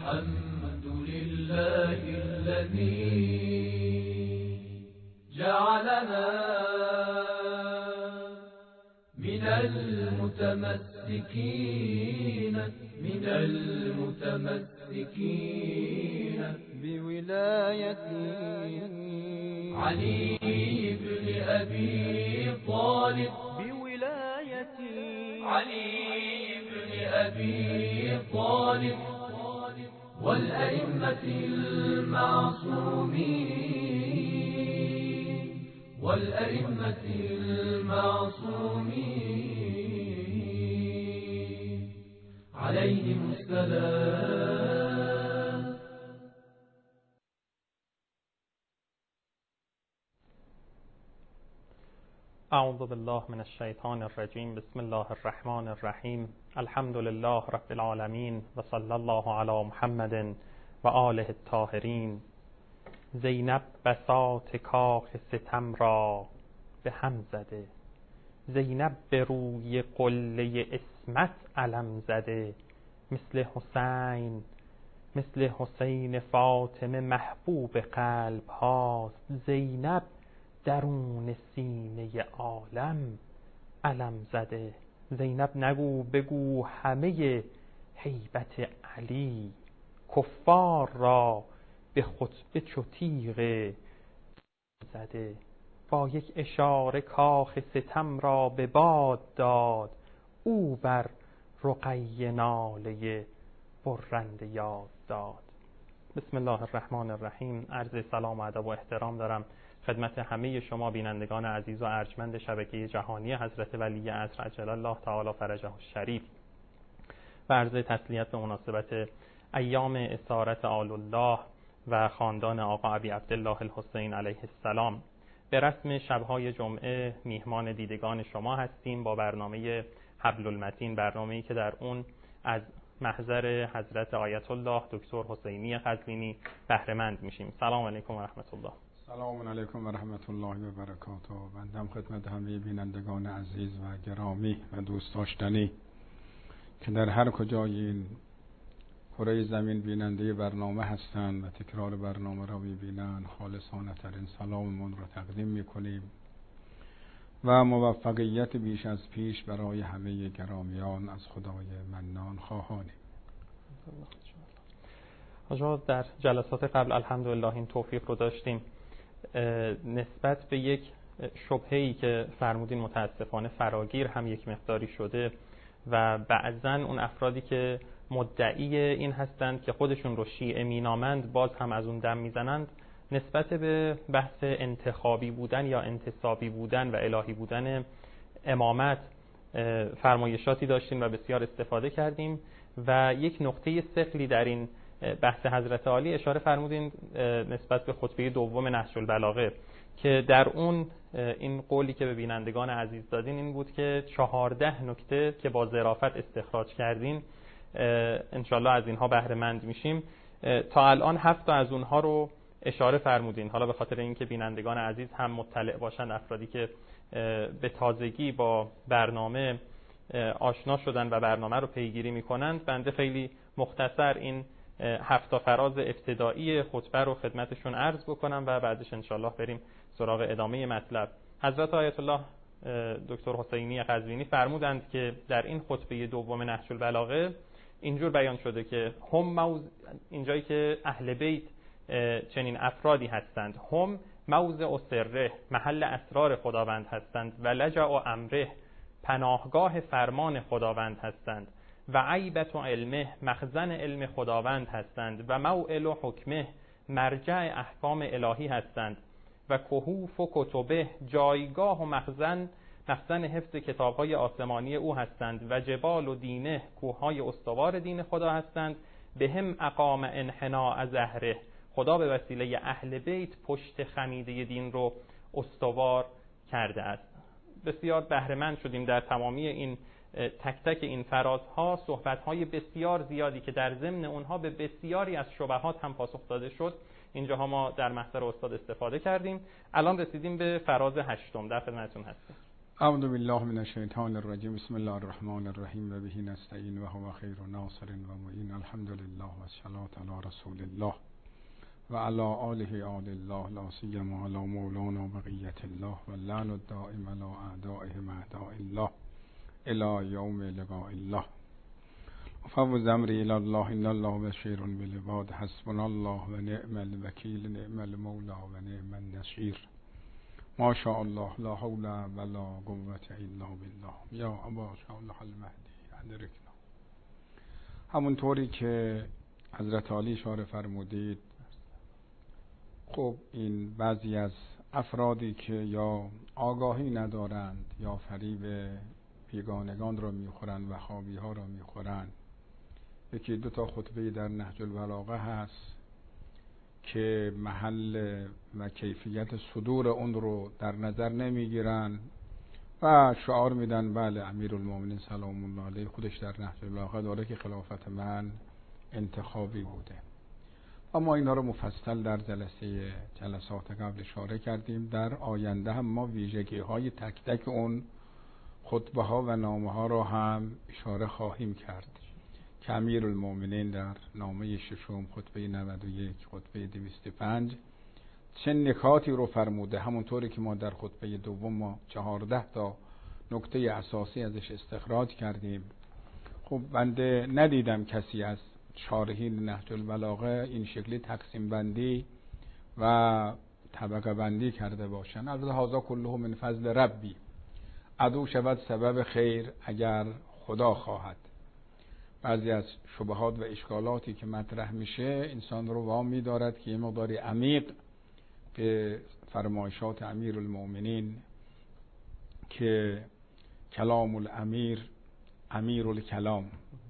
الحمد لله الذي جعلنا من المتمسكين بولاية علي بن أبي طالب والأئمة المعصومين عليهم السلام. اعوذ بالله من الشیطان الرجیم. بسم الله الرحمن الرحیم. الحمد لله رب العالمین و صلی الله علی محمد و آله الطاهرین. زینب بساط کاخ ستم را به هم زده، زینب به روی قله عصمت علم زده. مثل حسین فاطمه محبوب قلب هاست، زینب درون سینه عالم علم زده. زینب نگو بگو همه هیبت علی، کفار را به خطبه چو تیغ زده. با یک اشاره کاخ ستم را به باد داد، او بر رقیه ناله برنده یاد داد. بسم الله الرحمن الرحیم. عرض سلام و ادب و احترام دارم خدمت همه شما بینندگان عزیز و ارجمند شبکه جهانی حضرت ولی عصر عجل الله تعالی فرجه الشریف و عرض تسلیت به مناسبت ایام اسارت آل الله و خاندان آقا ابی عبدالله الحسین علیه السلام. به رسم شبهای جمعه میهمان دیدگان شما هستیم با برنامه حبل المتین، برنامه‌ای که در اون از محضر حضرت آیت الله دکتر حسینی قزوینی بهره مند میشیم. سلام علیکم و رحمت الله. سلام علیکم و رحمت الله و برکاته. بنده خدمت همه بینندگان عزیز و گرامی و دوست داشتنی که در هر کجای این کره زمین بیننده برنامه هستند و تکرار برنامه را می‌بینند، خالصانه ترین سلاممون را تقدیم می‌کنیم و موفقیت بیش از پیش برای همه گرامیان از خدای منان خواهانیم. حاجا در جلسات قبل الحمدلله این توفیق رو داشتیم نسبت به یک شبهه‌ای که فرمودین متاسفانه فراگیر هم یک مقداری شده و بعضاً اون افرادی که مدعی این هستند که خودشون رو شیعه مینامند باز هم از اون دم میزنند نسبت به بحث انتخابی بودن یا انتصابی بودن و الهی بودن امامت فرمایشاتی داشتیم و بسیار استفاده کردیم و یک نقطه ثقلی در این بحث حضرت عالی اشاره فرمودین نسبت به خطبه دوم نهج البلاغه که در اون این قولی که به بینندگان عزیز دادین این بود که 14 نکته که با ظرافت استخراج کردین انشالله از اینها بهره مند میشیم. تا الان 7 از اونها رو اشاره فرمودین. حالا به خاطر اینکه بینندگان عزیز هم مطلع باشند، افرادی که به تازگی با برنامه آشنا شدن و برنامه رو پیگیری میکنند، بنده خیلی مختصر این 7 فراز ابتدایی خطبه رو خدمتشون عرض بکنم و بعدش انشالله بریم سراغ ادامه مطلب. حضرت آیت الله دکتر حسینی قزوینی فرمودند که در این خطبه دوم نهج البلاغه اینجور بیان شده که اینجایی که اهل بیت چنین افرادی هستند، هم موضع سره، محل اسرار خداوند هستند و لجأ امره، پناهگاه فرمان خداوند هستند و عیبت علمه، مخزن علم خداوند هستند و موئل و حکمه، مرجع احکام الهی هستند و کهوف و کتبه، جایگاه و مخزن حفظ کتاب‌های آسمانی او هستند و جبال و دینه، کوه‌های استوار دین خدا هستند. به هم اقام انحناء ظهره، خدا به وسیله اهل بیت پشت خمیده دین رو استوار کرده است. بسیار بهره مند شدیم در تمامی این تک تک این فرازها، صحبت‌های بسیار زیادی که در ضمن اونها به بسیاری از شبهات هم پاسخ داده شد. اینجاها ما در محضر استاد استفاده کردیم. الان رسیدیم به فراز 8 در خدمتتون هستیم. اعوذ بالله من الشیطان الرجیم. بسم الله الرحمن الرحیم و به نستعین و هو خیر ناصر و معین. الحمد لله و الصلاة علی رسول الله و علی آله آل الله، لا سیما علی مولانا بقیت الله و اللعن الدائم علی اعدائهم اعداء الله الی یوم لقاء الله. افوض امری الی الله ان الله بشیر بالعباد. حسبنا الله و نعم الوکیل، نعم المولا و نعم النصیر. ما شاء الله لا حول ولا قوة الا بالله. یا ابا شاء الله المهدی ادرکنا. همونطوری که حضرت علی اشاره فرمودید، خب این بعضی از افرادی که یا آگاهی ندارند یا فریب بیگانگان را میخورند و خوابی ها را میخورند. یکی دو تا خطبه در نهج البلاغه هست که محل و کیفیت صدور اون رو در نظر نمیگیرن و شعار میدن بله امیرالمومنین سلام الله علیه خودش در نهج البلاغه داره که خلافت من انتخابی بوده. اما اینا رو مفصل در جلسات قبل اشاره کردیم. در آینده هم ما ویژگی های تک تک اون خطبه ها و نامه ها رو هم اشاره خواهیم کرد که امیرالمومنین در نامه ششم خطبه 91 خطبه 205 چه نکاتی رو فرموده. همونطوری که ما در خطبه دوم ما 14 تا نکته اساسی ازش استخراج کردیم. خب بنده ندیدم کسی از شارحین نهج البلاغه این شکلی تقسیم بندی و طبقه بندی کرده باشن. البته هذا کله من فضل ربی، عدو شود سبب خیر اگر خدا خواهد. بعضی از شبهات و اشکالاتی که مطرح میشه انسان رو وامی دارد که یه مقداری عمیق به فرمایشات امیرالمومنین که کلام الامیر امیر الکلام،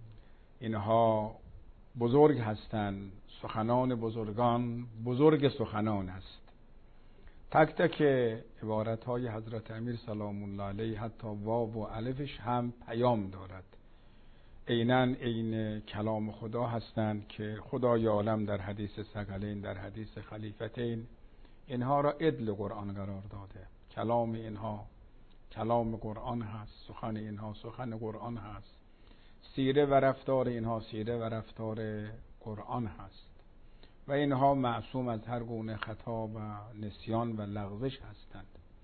اینها بزرگ هستند، سخنان بزرگان بزرگ سخنان است. تک تک عبارت های حضرت امیر سلام الله علیه حتی واو و الفش هم پیام دارد. عیناً عین کلام خدا هستند که خدای عالم در حدیث ثقلین، در حدیث خلیفتین اینها را عدل قرآن قرار داده. کلام اینها کلام قرآن هست، سخن اینها سخن قرآن هست، سیره و رفتار اینها سیره و رفتار قرآن هست و اینها معصوم از هر گونه خطا و نسیان و لغزش هستند.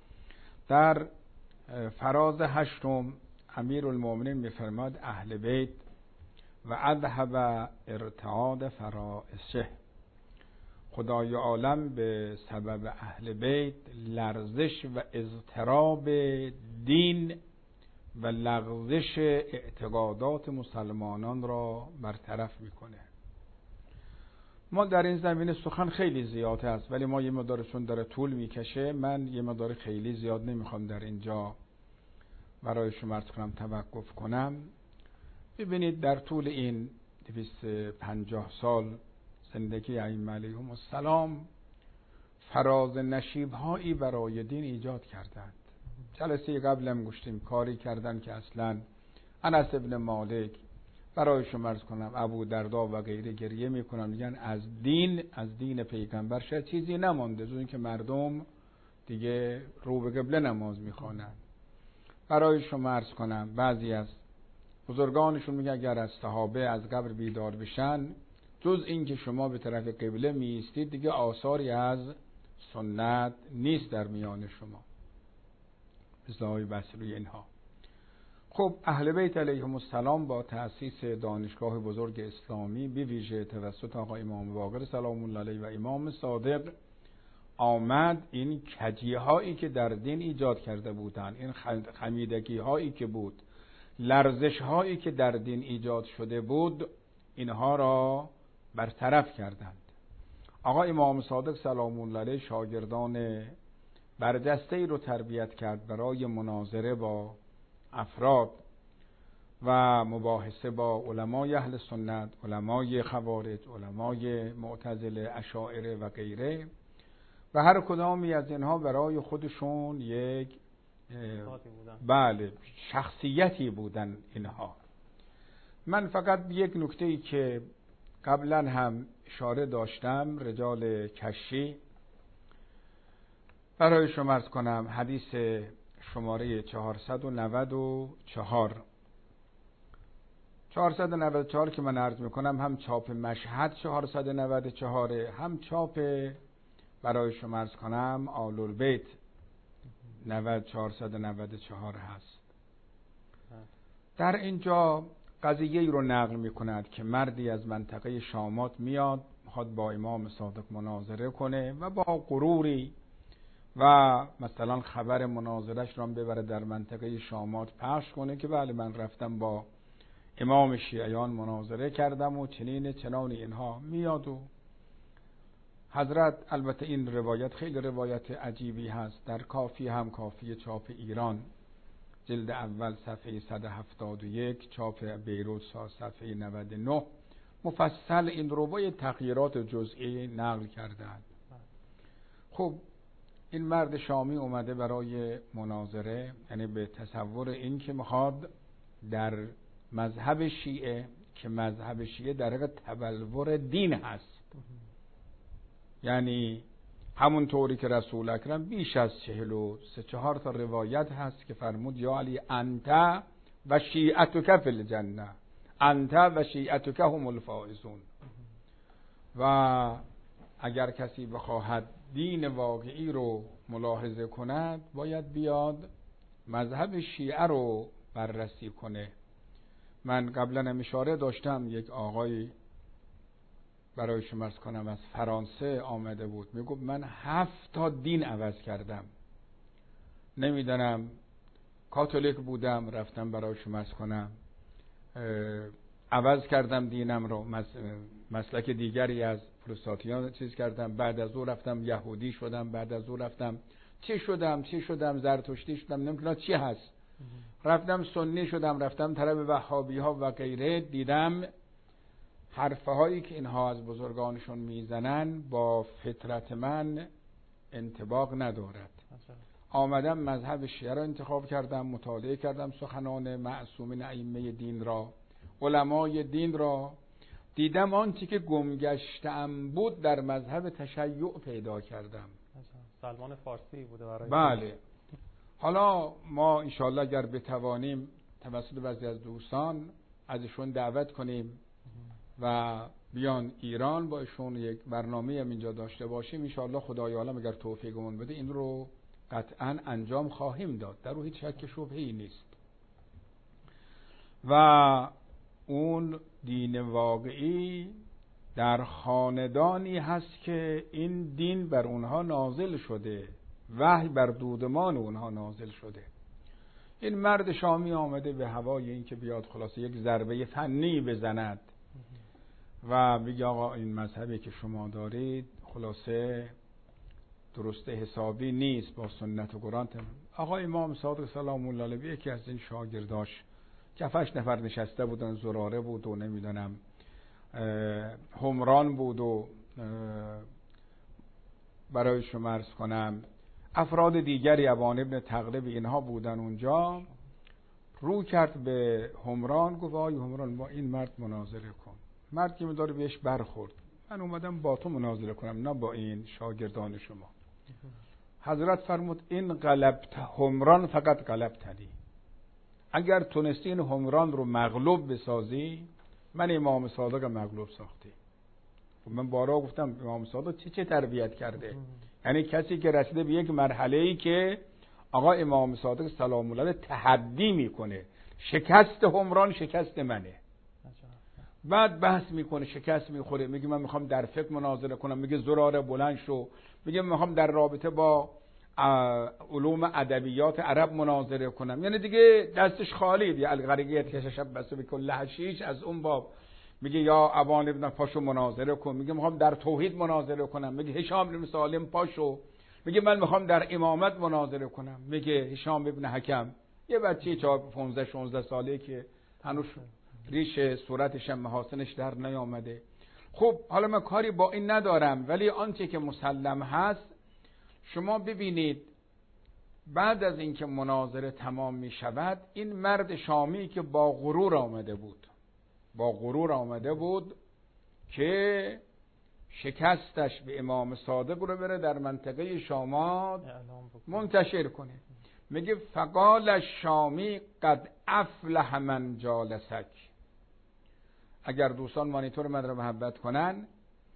در فراز هشتم امیرالمومنین می‌فرماد اهل بیت و اذهب ارتعاد فرائشه. خدای عالم به سبب اهل بیت لرزش و اضطراب دین و لغزش اعتقادات مسلمانان را برطرف میکنه. ما در این زمینه سخن خیلی زیاد هست ولی ما یه مقدار چون داره طول میکشه من یه مقدار خیلی زیاد نمیخوام در اینجا برای شما عرض کنم توقف کنم. ببینید در طول این 250 سال زندگی ائمه علیهم السلام فراز نشیب هایی برای دین ایجاد کردند. جلسه قبلم گفتیم کاری کردن که اصلا انس ابن مالک برای شما عرض کنم ابو دردا و غیره گریه میکنن میگن از دین پیغمبر شاید چیزی نمانده جز اینکه مردم دیگه رو به قبله نماز میخوانن. برای شما عرض کنم بعضی از بزرگانشون میگن اگر از صحابه از قبر بیدار بشن جز این که شما به طرف قبله میایستید دیگه آثاری از سنت نیست در میان شما. مثل بصری اینها. خب اهل بیت علیهم السلام با تأسیس دانشگاه بزرگ اسلامی به ویژه توسط آقا امام باقر سلام الله علیه و امام صادق آمد این کجی هایی که در دین ایجاد کرده بودند، این خمیدگی هایی که بود، لرزش هایی که در دین ایجاد شده بود، اینها را برطرف کردند. آقا امام صادق سلام الله علیه شاگردان برجسته ای رو تربیت کرد برای مناظره با افراد و مباحثه با علمای اهل سنت، علمای خوارج، علمای معتزله، اشاعره و غیره و هر کدامی از اینها برای خودشون یک شخصیتی بودن اینها. من فقط یک نکته‌ای که قبلا هم اشاره داشتم رجال کشی برای شما عرض کنم. حدیث شماره 494. 494 که من عرض میکنم هم چاپ مشهد 494، هم چاپ برای شما عرض کنم آل البیت 494 هست. در اینجا قضیه رو نقل میکند که مردی از منطقه شامات میاد، میخواد با امام صادق مناظره کنه و با غروری و مثلا خبر مناظرش رو ببره در منطقه شامات پخش کنه که بله من رفتم با امام شیعیان مناظره کردم و چنان اینها میاد. و حضرت، البته این روایت خیلی روایت عجیبی هست، در کافی هم کافی چاپ ایران جلد اول صفحه 171، چاپ بیروت صفحه 99 مفصل این رو با تغییرات جزئی نقل کردند. خب این مرد شامی اومده برای مناظره، یعنی به تصور این که میخواد در مذهب شیعه که مذهب شیعه در حقیقت تبلور دین هست، یعنی همون طوری که رسول اکرم بیش از 43 تا روایت هست که فرمود یا علی انت و شیعتک فی الجنه، انت و شیعتک هم الفائزون. و اگر کسی بخواهد دین واقعی رو ملاحظه کند باید بیاد مذهب شیعه رو بررسی کنه. من قبلا هم اشاره داشتم، یک آقای برای شما عرض کنم از فرانسه آمده بود، میگفت من 7 تا دین عوض کردم، نمیدونم کاتولیک بودم رفتم برای شما عرض کنم عوض کردم دینم رو، مسلک دیگری از پروتستانتیان چیز کردم، بعد از او رفتم یهودی شدم، بعد از او رفتم چی شدم زرتشتی شدم، نمیدونم چی هست، رفتم سنی شدم، رفتم طرف وهابی ها و غیره. دیدم حرفه هایی که اینها از بزرگانشون میزنن با فطرت من انطباق ندارد. آمدم مذهب شیعه را انتخاب کردم، مطالعه کردم سخنان معصومین ائمه دین را، علمای دین را، دیدم آنچه که گمگشتم بود در مذهب تشیع پیدا کردم. سلمان فارسی بوده برای بله. حالا ما انشاءالله اگر بتوانیم توسط بعضی از دوستان ازشون دعوت کنیم و بیان ایران با ایشون یک برنامه هم اینجا داشته باشیم، انشاءالله خدای عالم اگر توفیقمون بده این رو قطعا انجام خواهیم داد، در روی شک شبهه‌ای نیست. و اون دین واقعی در خاندانی هست که این دین بر اونها نازل شده، وحی بر دودمان اونها نازل شده. این مرد شامی آمده به هوای این که بیاد خلاصه یک ضربه فنی بزند و بگه آقا این مذهبی که شما دارید خلاصه درست حسابی نیست با سنت و قرآن. آقا امام صادق سلام الله علیه یکی از این شاگرداش که 7 نفر نشسته بودن، زراره بود و نمیدونم همران بود و برای شما عرض کنم افراد دیگری، ابان ابن تغلب اینها بودن اونجا، رو کرد به همران، گفت آی همران با این مرد مناظره کن. مرد که می‌داره بهش برخورد، من اومدم با تو مناظره کنم نه با این شاگردان شما. حضرت فرمود این غلبت همران فقط غلبتنی، اگر تونستی این همران رو مغلوب بسازی من امام صادق مغلوب ساختی. من بارها گفتم امام صادق چه تربیت کرده، یعنی کسی که رسیده به یک مرحله‌ای که آقا امام صادق سلام الله علیه تحدی میکنه، شکست همران شکست منه. بعد بحث میکنه، شکست میخوره، میگه من میخوام در فقه مناظره کنم، میگه زراره بلند شو، میگه میخوام در رابطه با علوم ادبیات عرب مناظره کنم، یعنی دیگه دستش خالی، دیگه الغریقیت کشش بس به کل حشیش از اون باب. میگه یا ابان ابن پاشو مناظره کن، میگه میخوام در توحید مناظره کنم، میگه هشام ابن سالم پاشو، میگه من میخوام در امامت مناظره کنم، میگه هشام ابن حکم یه بچه 15-16 ساله که هنوز ریش صورتش هم محاسنش در نیامده. خب حالا من کاری با این ندارم، ولی آنچه که مسلم هست شما ببینید بعد از اینکه مناظره تمام می شود این مرد شامی که با غرور آمده بود که شکستش به امام صادق رو بره در منطقه شامات منتشر کنه، میگه فقال الشامی قد افلح من جالسک. اگر دوستان مانیتور من رو محبت کنن،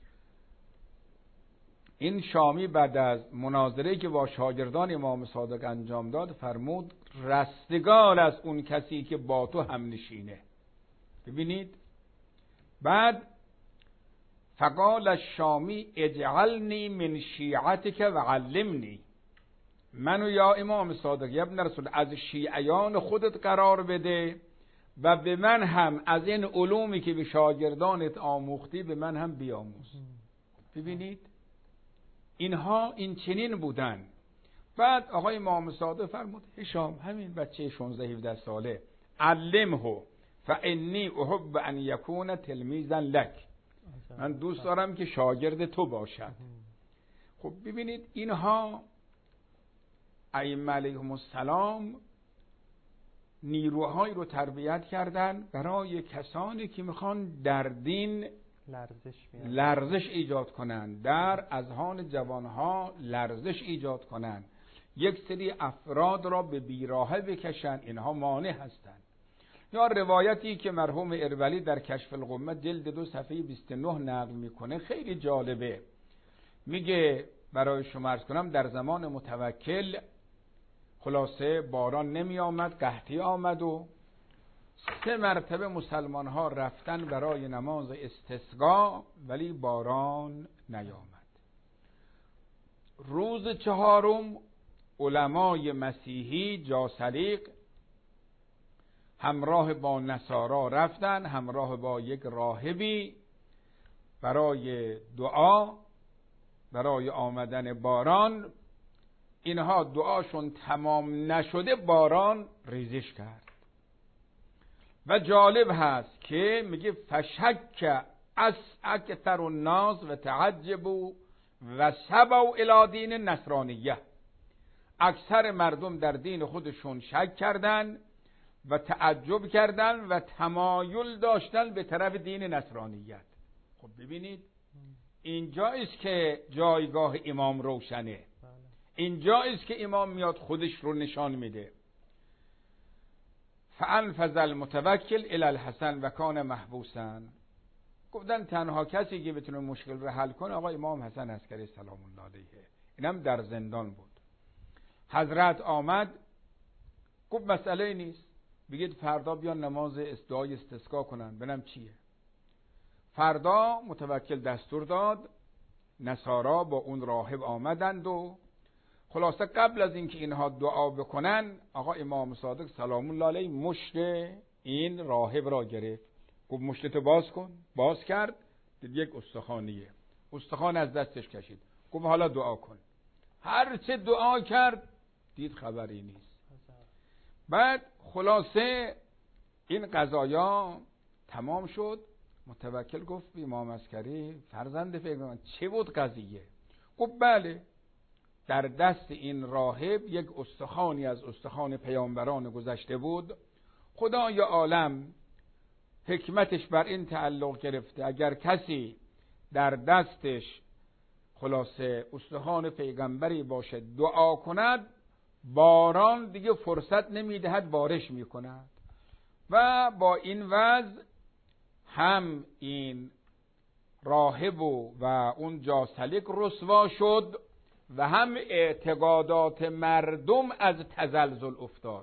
این شامی بعد از مناظره‌ای که با شاگردان امام صادق انجام داد فرمود رستگار از اون کسی که با تو هم نشینه. ببینید بعد فقال الشامی اجعلنی من شیعتک و علمنی، منو یا امام صادق یا ابن رسول از شیعیان خودت قرار بده و به من هم از این علومی که به شاگردانت آموختی به من هم بیاموز. ببینید اینها این چنین بودن. بعد آقای امام صادق فرمود هشام همین بچه 16-17 ساله علمه فانی احب ان یکون تلمیذا لک، من دوست دارم که شاگرد تو باشد. خب ببینید اینها ائمه علیهم السلام نیروهایی رو تربیت کردن برای کسانی که میخوان در دین لرزش ایجاد کنند، در اذهان جوانها لرزش ایجاد کنند، یک سری افراد را به بیراهه بکشند، اینها مانع هستند. یا روایتی که مرحوم اربلی در کشف الغمه جلد 2 صفحه 29 نقل میکنه خیلی جالبه. میگه برای شما عرض کنم در زمان متوکل خلاصه باران نمی آمد، قحطی آمد و 3 مرتبه مسلمان ها رفتن برای نماز استسقا ولی باران نیامد. روز 4 علمای مسیحی جاسلیق همراه با نصارا رفتن، همراه با یک راهبی برای دعا برای آمدن باران. اینها دعاشون تمام نشده باران ریزش کرد و جالب هست که میگه فشک اکثر الناس و تعجبوا و سبوا الی دین نصرانیه، اکثر مردم در دین خودشون شک کردن و تعجب کردن و تمایل داشتن به طرف دین نصرانیت. خب ببینید اینجا است که جایگاه امام روشنه، اینجا است که امام میاد خودش رو نشان میده. فانفذ المتوکل الی الحسن و کان محبوسا. گفتن تنها کسی که بتونه مشکل رو حل کنه آقا امام حسن عسکری سلام الله علیه، اینم در زندان بود. حضرت آمد گفت مسئله نیست، بگید فردا بیان نماز دعای استسقا کنن ببینم چیه. فردا متوکل دستور داد، نصارا با اون راهب آمدند و خلاصه قبل از اینکه اینها دعا بکنن آقا امام صادق سلام الله علیه مشت این راهب را گرفت، گفت مشتتو باز کن. باز کرد، دید یک استخوانیه، استخوان از دستش کشید، گفت حالا دعا کن. هر چه دعا کرد دید خبری نیست. بعد خلاصه این قضایا تمام شد. متوکل گفت امام عسکری فرزند پیغمبر چه بود قضیه؟ گفت بله در دست این راهب یک استخوانی از استخوان پیامبران گذشته بود، خدای عالم حکمتش بر این تعلق گرفته اگر کسی در دستش خلاصه استخوان پیغمبری باشه دعا کند باران دیگه فرصت نمیدهد بارش میکند. و با این وضع هم این راهب و اون جاسلیق رسوا شد و هم اعتقادات مردم از تزلزل افتاد.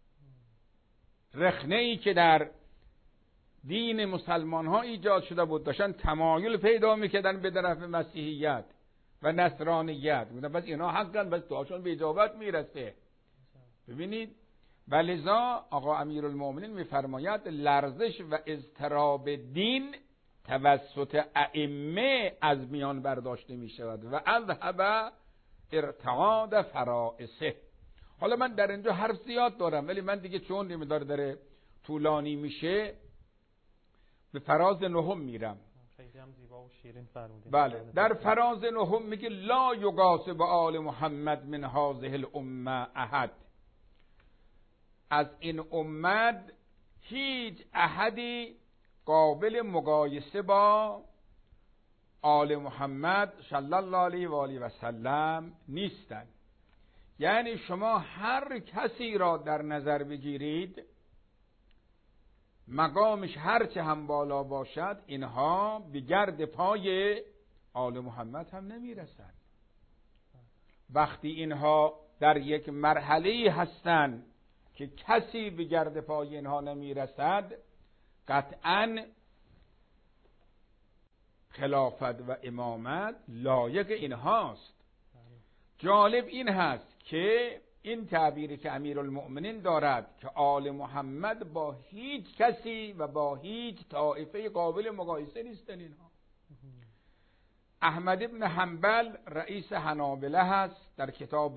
رخنه‌ای که در دین مسلمان ها ایجاد شده بود داشتن تمایل پیدا میکردن به طرف مسیحیت و نصرانیت، میگن بس اینا حقاً بس دعاشون به اجابت میرسه. ببینید ولذا آقا امیرالمومنین میفرماید لرزش و اضطراب دین توسط ائمه از میان برداشته میشود و اذهب ارتعاد فرائسه. حالا من در اینجا حرف زیاد دارم ولی من دیگه چون نمیدار داره طولانی میشه به فراز 9 میرم. خیلی هم زیبا و شیرین فرمودید. بله در فراز 9 میگه لا یقاس به آل محمد من هذه الامه احد. از این امت هیچ احدی قابل مقایسه با آل محمد صلی الله علیه و آله و سلم نیستند. یعنی شما هر کسی را در نظر بگیرید، مقامش هرچه هم بالا باشد، اینها به گرد پای آل محمد هم نمیرسند. وقتی اینها در یک مرحله هستند که کسی به گرد پای اینها نمیرسد، قطعاً خلافت و امامت لایق اینهاست. جالب این هست که این تعبیری که امیرالمؤمنین دارد که آل محمد با هیچ کسی و با هیچ طایفه قابل مقایسه نیستن اینها. احمد ابن حنبل رئیس حنابله هست. در کتاب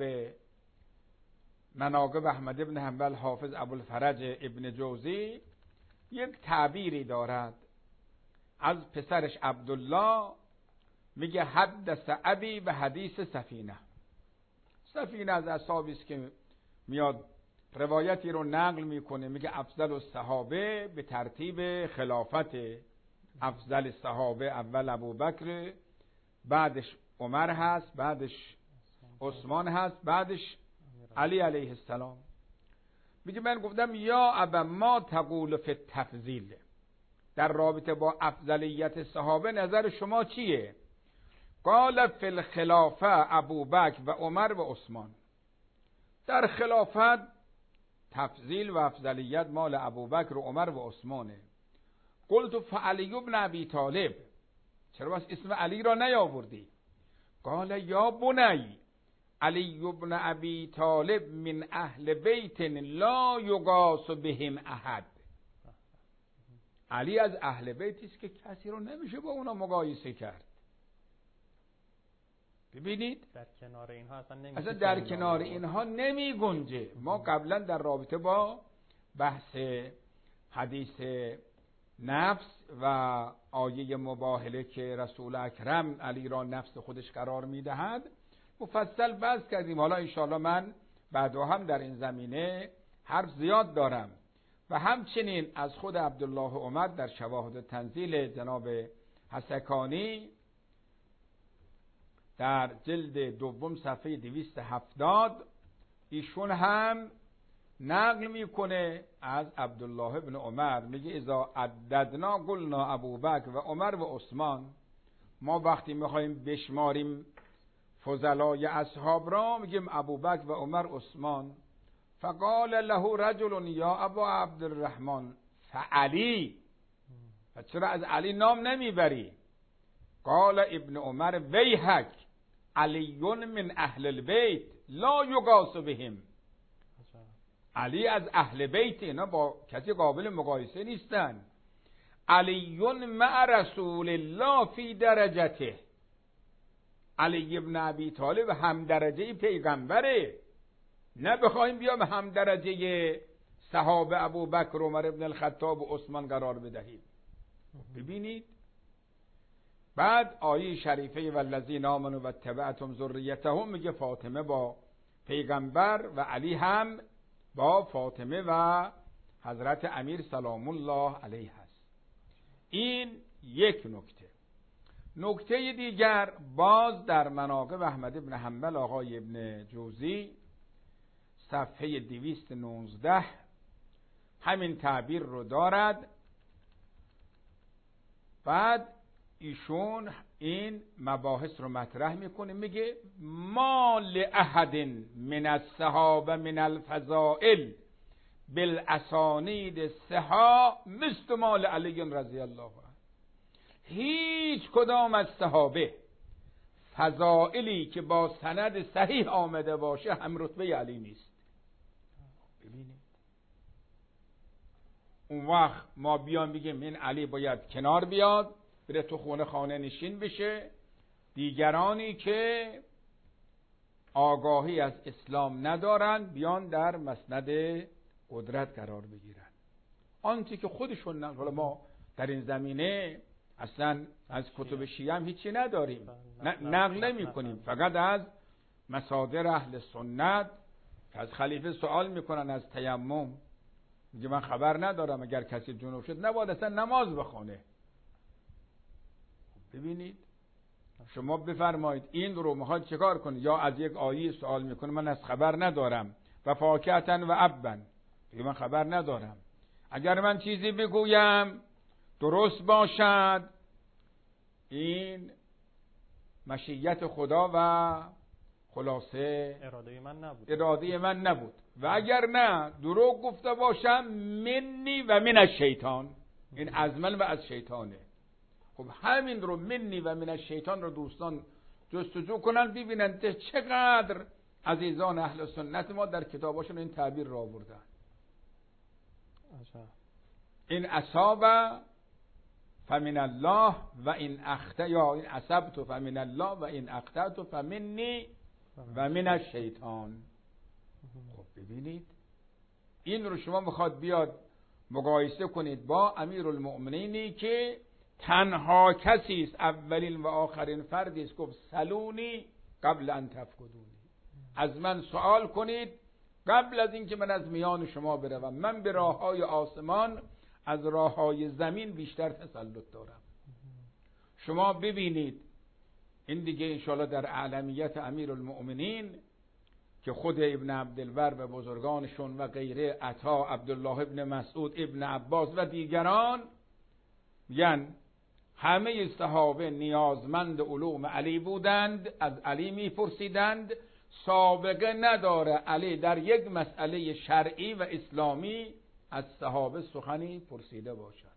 مناقب احمد ابن حنبل حافظ ابوالفرج ابن جوزی یک تعبیری دارد از پسرش عبدالله، میگه حدث ابی به حدیث سفینه. سفینه از اصحابی است که میاد روایتی رو نقل میکنه، میگه افضل الصحابه به ترتیب خلافت. افضل الصحابه اول ابوبکر، بعدش عمر هست، بعدش عثمان هست، بعدش علی علیه السلام. میگه من گفتم یا ابا ما تقول فی التفضیل، در رابطه با افضلیت صحابه نظر شما چیه؟ قال فی الخلافه ابوبکر و عمر و عثمان. در خلافت تفضیل و افضلیت مال ابوبکر و عمر و عثمانه. قلت فعلی ابن ابی طالب، چرا بس اسم علی را نیاوردی؟ قال یا بنی علی ابن ابی طالب من اهل بیت لا یقاس بهم احد. علی از اهل بیتی است که کسی رو نمیشه با اونا مقایسه کرد. ببینید در کنار اینها اصلا در کنار اینها نمی گنجه. ما قبلا در رابطه با بحث حدیث نفس و آیه مباهله که رسول اکرم علی را نفس خودش قرار میدهد مفصل بحث کردیم. حالا انشاءالله من بعدا هم در این زمینه حرف زیاد دارم. و همچنین از خود عبدالله عمر در شواهد تنزیل جناب حسکانی در جلد دوم صفحه 270 ایشون هم نقل میکنه از عبدالله ابن عمر، میگه اذا عددنا قلنا ابوبکر و عمر و عثمان. ما وقتی میخوایم بشماریم فضلای اصحاب را میگیم ابوبکر و عمر عثمان. فقال له رجل یا ابا عبدالرحمن فعلی، و چرا از علی نام نمیبری؟ قال ابن عمر ویحک علی من اهل البیت لا یقاس بهم. علی از اهل بیت، اینا با کسی قابل مقایسه نیستن. علی مع رسول الله فی درجته. علی ابن ابی طالب هم درجه پیغمبره، نه بخوایم بیام هم درجه صحابه ابوبکر و عمر ابن الخطاب و عثمان قرار بدهیم. ببینید بعد آیه شریفه والذین آمنوا و اتبعتهم ذریتهم میگه فاطمه با پیغمبر و علی هم با فاطمه و حضرت امیر سلام الله علیه هست. این یک نکته. نکته دیگر باز در مناقب احمد ابن حنبل آقای ابن جوزی صفحه 219 همین تعبیر رو دارد. بعد ایشون این مباحث رو مطرح میکنه، میگه ما لأحد من الصحابه من الفضائل بالاسانید الصحاح مثل ما لعلی رضی الله عنه. هیچ کدام از صحابه فضائلی که با سند صحیح آمده باشه هم رتبه علی نیست. ببینید اون وقت ما بیان بگیم این علی باید کنار بیاد، بره تو خانه نشین بشه، دیگرانی که آگاهی از اسلام ندارن بیان در مسند قدرت قرار بگیرن. آنچه که خودشون حالا ما در این زمینه اصلا از کتب شیعه هم هیچی نداریم، نقل نمی کنیم، فقط از مصادر اهل سنت که از خلیفه سوال میکنن از تیمم، میگه من خبر ندارم اگر کسی جنوب شد نباید اصلا نماز بخونه. ببینید شما بفرمایید این رو میخواد چه کار کنید؟ یا از یک آیه سوال میکنه من از خبر ندارم و فاکهةً و ابا، من خبر ندارم. اگر من چیزی بگویم درست باشد این مشیت خدا و خلاصه اراده من نبود و اگر نه دروغ گفته باشم منی و من الشیطان، این از من و از شیطانه. خب همین رو منی و من الشیطان رو دوستان جستجو کنن ببینن چقدر عزیزان اهل سنت ما در کتاباشون این تعبیر را آوردن. این اصاب فمن الله و این اخطأ، یا این اصبت فمن الله و این اخطأت فمنی و من الشیطان. خب ببینید این رو شما میخواد بیاد مقایسه کنید با امیرالمؤمنینی که تنها کسی است، اولین و آخرین فردی است گفت سلونی قبل ان تفقدونی، از من سوال کنید قبل از اینکه من از میان شما بروم. من به راههای آسمان از راههای زمین بیشتر تسلط دارم. شما ببینید این دیگه انشاءالله در اعلمیت امیرالمؤمنین که خود ابن عبدالبر و بزرگانشون و غیره، عطا، عبدالله ابن مسعود، ابن عباس و دیگران میگن همه صحابه نیازمند علوم علی بودند، از علی میپرسیدند، سابقه نداره علی در یک مسئله شرعی و اسلامی از صحابه سخنی پرسیده باشد.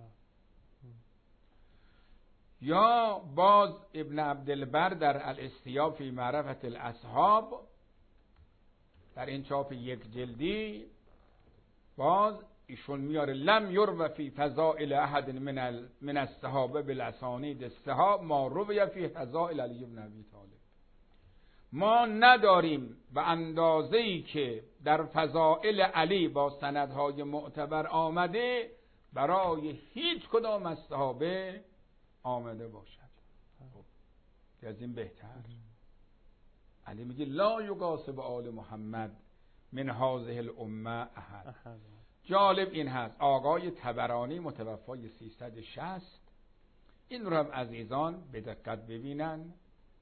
یا باز ابن عبدالبر در الاستیاب فی معرفت الاصحاب در این چاپ یک جلدی باز ایشون میاره لم یرو فی فضائل احد من الصحابه بالاسانید الصحاب ما روی فی فضائل علی بن ابی طالب. ما نداریم به اندازه‌ای که در فضائل علی با سندهای معتبر آمده برای هیچ کدام از صحابه آمده باشد. خب از این بهتر علی میگه لا یقاسب آل محمد من هذه الامه احد. جالب این هست آقای طبرانی متوفای 360 این رو هم عزیزان به دقت ببینن،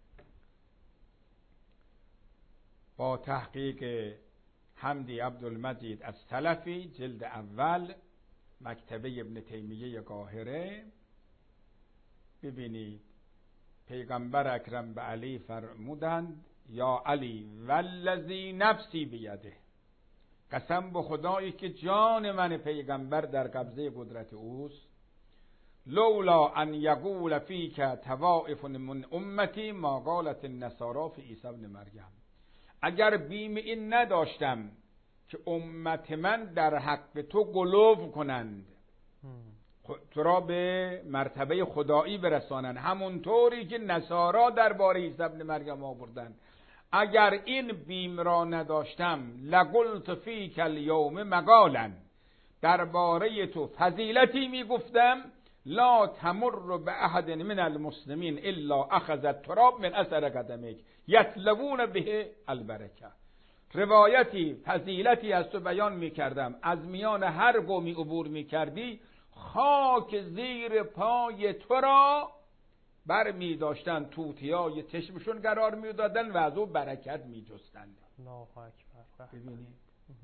با تحقیق حمدی عبدالمجید از سلفی جلد اول مکتبه ابن تیمیه قاهره ببینید پیغمبر اکرم به علی فرمودند یا علی والذی نفسی بیده، قسم به خدایی که جان من پیغمبر در قبضه قدرت اوست، لولا ان یقول فیک طوائف من امتی ما قالت النصارى فی عیسی ابن مریم، اگر بیم این نداشتم که امت من در حق تو غلو کنند، تو را به مرتبه خدایی برسانند، همونطوری که نصارا درباره عیسی ابن مریم آوردند، اگر این بیم را نداشتم لقلت فیک الیوم مقالا، درباره تو فضیلتی میگفتم لا تمر به احد من المسلمین الا اخذ التراب من اثر قدمیک یطلبون به البرکه. روایتی فضیلتی از تو بیان میکردم، از میان هر قومی عبور میکردی خاک زیر پای تو را بر می داشتن، توتیای چشمشون قرار می دادن و از او برکت می جستند. الله اکبر. ببینید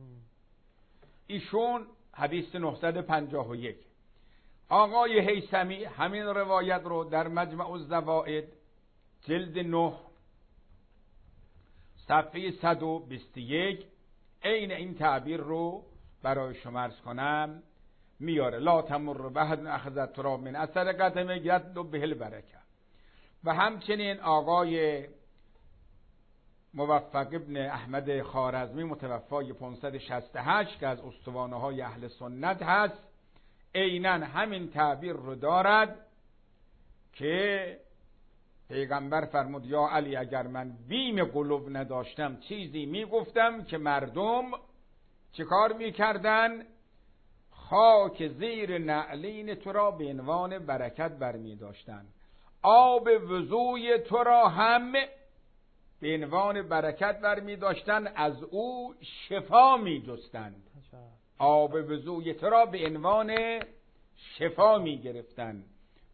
ایشون حدیث 951 آقای هیثمی همین روایت رو در مجمع الزوائد جلد 9 صفحه 121 عین این تعبیر رو برای شما عرض کنم میاره، لا تمر بحد اخذت تراب من اثر قدم یطلب به البرکه. و همچنین آقای موفق ابن احمد خوارزمی متوفای 568 که از استوانه های اهل سنت هست عیناً همین تعبیر رو دارد که پیغمبر فرمود یا علی اگر من بیم قلوب نداشتم چیزی میگفتم که مردم چه کار میکردن؟ خاک زیر نعلین تو را به عنوان برکت برمی داشتن، آب وضوی تو را هم به عنوان برکت برمی داشتن، از او شفا می جستند، آب وضوی تو را به عنوان شفا می گرفتند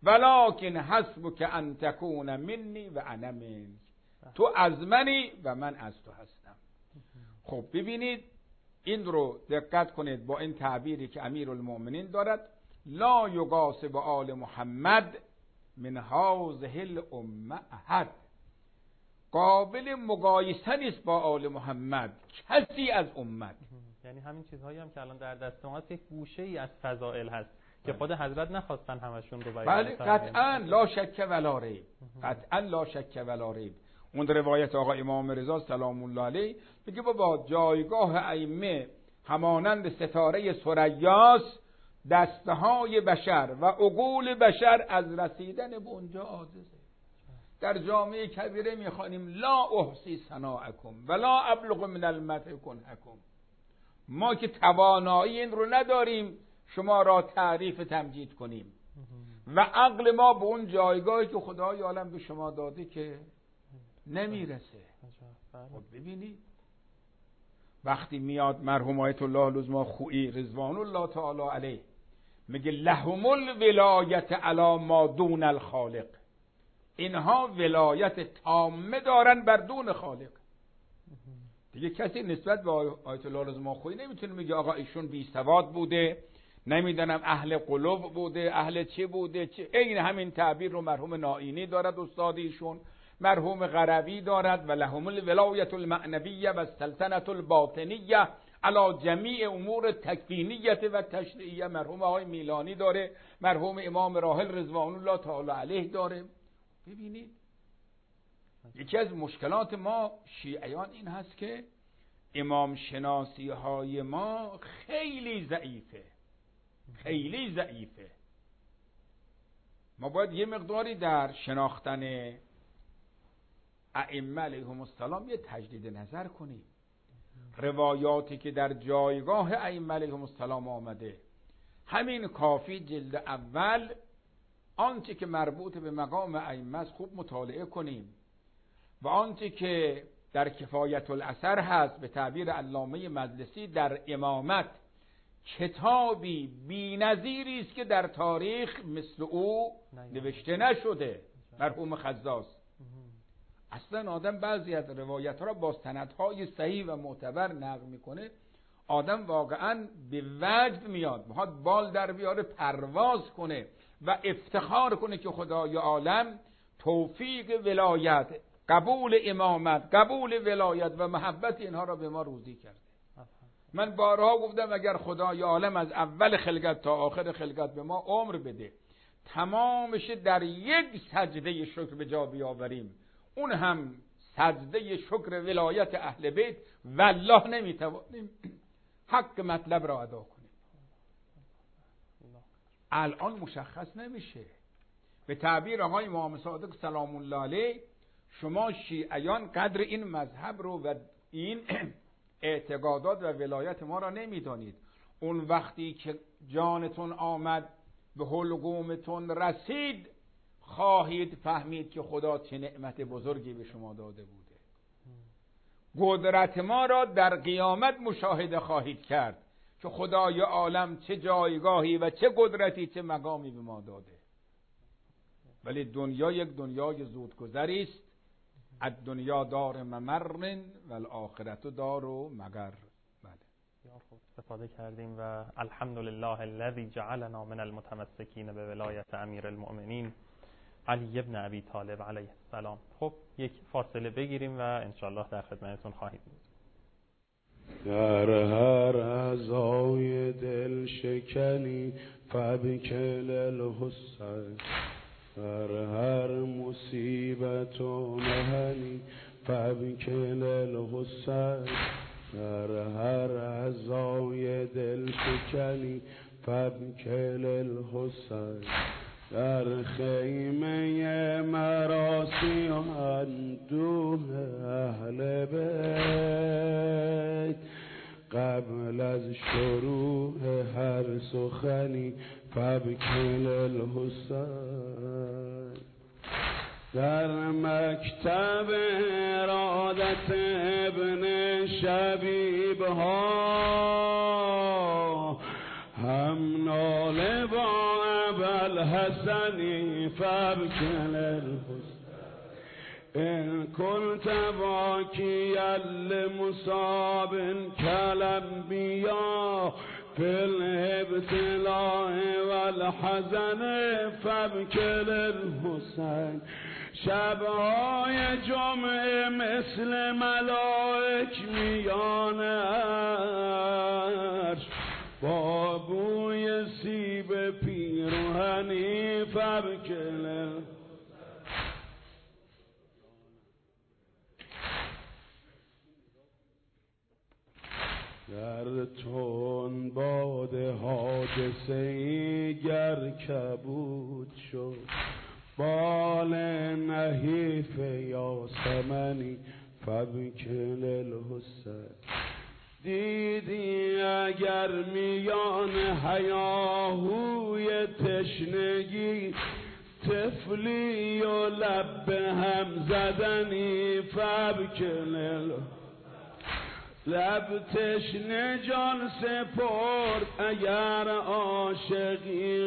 ولکن حسبک ان تکون منی و انا منک. تو از منی و من از تو هستم. خب ببینید این رو دقت کنید با این تعبیری که امیرالمؤمنین دارد، لا یقاس به آل محمد من هذه الامه احد. قابل مقایسه نیست با آل محمد کسی از امت. یعنی همین چیزهایی هم که الان در دست ما هست یک گوشه‌ای از فضائل هست که خود حضرت نخواستن همشون رو بیان. بله قطعا لا شک ولا ریب، قطعا لا شک ولا ریب. اون روایت آقا امام رضا سلام الله علیه میگه بابا جایگاه ائمه همانند ستاره ثریاست، دستهای بشر و عقول بشر از رسیدن به اونجا عاجزه. در جامعه کبیره میخوانیم لا احصی ثناءکم ولا ابلغ من المدح کنحکم. ما که توانایی این رو نداریم شما را تعریف تمجید کنیم و عقل ما به اون جایگاهی که خدای عالم به شما داده که نمیرسه. خب ببینید وقتی میاد مرحوم آیت الله العظما خویی رضوان الله تعالی علیه میگه لهم الولایت علی ما دون الخالق، اینها ولایت تامه دارن بر دون خالق. دیگه کسی نسبت به آیت الله العظما خویی نمیتونه میگه آقا ایشون بی سواد بوده، نمیدونم اهل قلوب بوده، اهل چی بوده چه. این همین تعبیر رو مرحوم نائینی دارد استاد ایشون، مرحوم غروی دارد و لهم الولایت المعنویه و السلطنه الباطنیه علی جمیع امور تکوینیه و تشریعیه. مرحوم آقای میلانی داره، مرحوم امام راحل رضوان الله تعالی علیه داره. ببینید یکی از مشکلات ما شیعیان این هست که امام شناسی های ما خیلی ضعیفه، خیلی ضعیفه. ما باید یه مقداری در شناختن ائمه علیهم السلام یه تجدید نظر کنیم. روایاتی که در جایگاه ائمه علیهم السلام آمده، همین کافی جلد اول آنچه که مربوط به مقام ائمه است خوب مطالعه کنیم و آنچه که در کفایت الاثر هست به تعبیر علامه مجلسی در امامت، کتابی بی‌نظیری است که در تاریخ مثل او نوشته نشده. مرحوم خزاز اصلا آدم بعضی از روایت ها را با سندهای صحیح و معتبر نقل میکنه، آدم واقعا به وجد میاد، میخواد بال در بیاره پرواز کنه و افتخار کنه که خدای عالم توفیق ولایت، قبول امامت، قبول ولایت و محبت اینها را به ما روزی کرده. من بارها گفتم اگر خدای عالم از اول خلقت تا آخر خلقت به ما عمر بده تمامش در یک سجده شکر به جا بیاوریم، اون هم سجده شکر ولایت اهل بیت، والله نمیتوانیم حق مطلب را ادا کنیم. الان مشخص نمیشه. به تعبیر آقای امام صادق سلام الله علیه، شما شیعیان قدر این مذهب رو و این اعتقادات و ولایت ما را نمیدانید. اون وقتی که جانتون آمد به حلقومتون رسید خواهید فهمید که خدا چه نعمت بزرگی به شما داده بوده. قدرت ما را در قیامت مشاهده خواهید کرد که خدای عالم چه جایگاهی و چه قدرتی چه مقامی به ما داده. ولی دنیا یک دنیای زودگذری است. الدنیا دار ممر و الاخرت دار مقر. بله خوب استفاده کردیم و الحمدلله الذی جعلنا من المتمسکین به ولایت امیر المؤمنین علی ابن ابی طالب علیه السلام. خب یک فاصله بگیریم و انشالله در خدمتتون خواهیم بود. در هر عزای دل شکنی فبکل الحسین، در هر مصیبت و مهنی فبکل الحسین، در هر عزای دل شکنی فبکل الحسین، در خیمه مراسی و اندوه اهل بیت، قبل از شروع هر سخنی فبکل الحسین، در مکتب ارادت ابن شبیب ها هم ناله با والحسن فابكل الحسن إن كنت باكيا لمصاب كالأنبياء في الابتلاء والحزن فابكل الحسن شبهای جمعه مثل ملائک میان عرش با بوی سیب پیرهنی فابکل در تون باد حادثه‌ای گر کبود شد بال نحیف یاسمنی فابکل الحسن دیدی اگر میان هیاهوی تشنگی طفلی و لب هم زدنی فابکل الحسن لب تشنه جان سپرد اگر عاشقی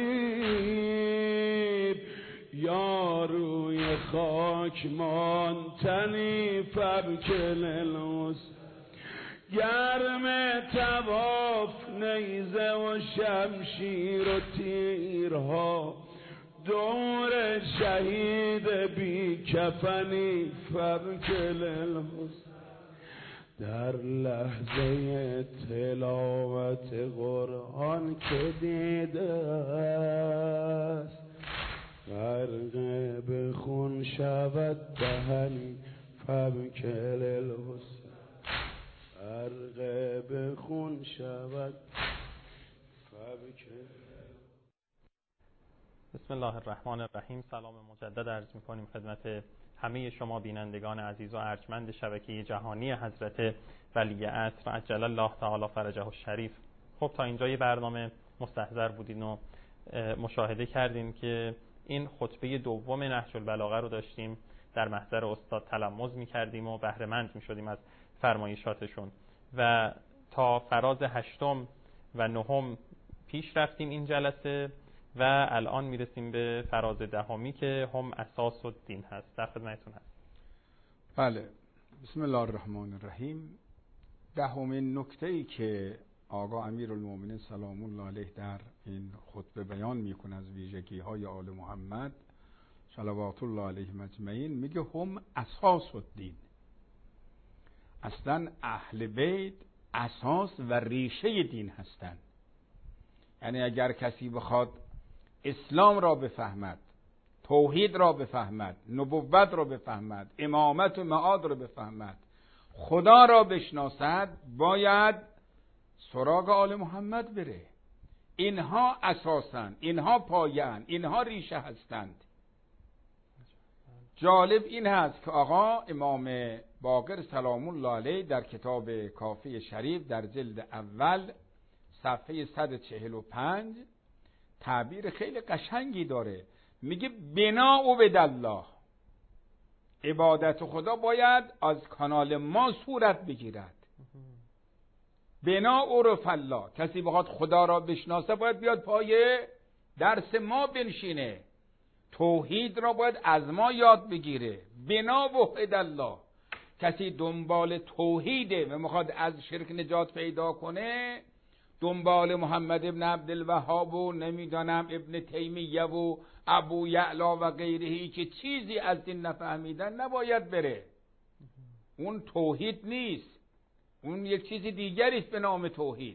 غریب یا روی خاک ماندنی فابکل الحسن گرم طواف نیزه و شمشیر و تیرها دور شهید بی کفنی فابکل الحسن در لحظه تلاوت قرآن که دیده است غرق به خون شود دهنی فابکل الحسن غرق به خون شود فابکل. بسم الله الرحمن الرحیم. سلام مجدد عرض می‌کنیم خدمت همه شما بینندگان عزیز و ارجمند شبکه جهانی حضرت ولی عصر عجل الله تعالی فرجه الشریف. خب تا اینجای برنامه مستحضر بودین و مشاهده کردین که این خطبه دوم نهج البلاغه رو داشتیم در محضر استاد تلمذ می‌کردیم و بهره مند می‌شدیم از فرمایشاتشون و تا فراز 8 و 9 پیش رفتیم این جلسه و الان میرسیم به فراز 10 که هم اساس الدین هست. در خدمتتون هست. بله، بسم الله الرحمن الرحیم. 10مین نکته‌ای که آقا امیرالمومنین سلام الله علیه در این خطبه بیان میکنه از ویژگی‌های آل محمد صلوات الله علیهم اجمعین، میگه هم اساس الدین. اصلا اهل بیت اساس و ریشه دین هستند. یعنی اگر کسی بخواد اسلام را بفهمد، توحید را بفهمد، نبوت را بفهمد، امامت و معاد را بفهمد، خدا را بشناسد، باید سراغ آل محمد بره. اینها اساسن، اینها پایه‌اند، اینها ریشه هستند. جالب این هست که آقا امام باقر سلام الله علیه در کتاب کافی شریف در جلد اول صفحه 145 تعبیر خیلی قشنگی داره. میگه بنا و بدالله، عبادت خدا باید از کانال ما صورت بگیرد. بنا و رف الله، کسی بخواد خدا را بشناسه باید بیاد پای درس ما بنشینه، توحید را باید از ما یاد بگیره. بنا و بدالله، کسی دنبال توحیده و میخواد از شرک نجات پیدا کنه، دنبال محمد ابن عبدالوهاب و نمیدانم ابن تیمیه و ابو یعلا و غیرهی که چیزی از دین نفهمیدن نباید بره. اون توحید نیست، اون یک چیز دیگری است به نام توحید.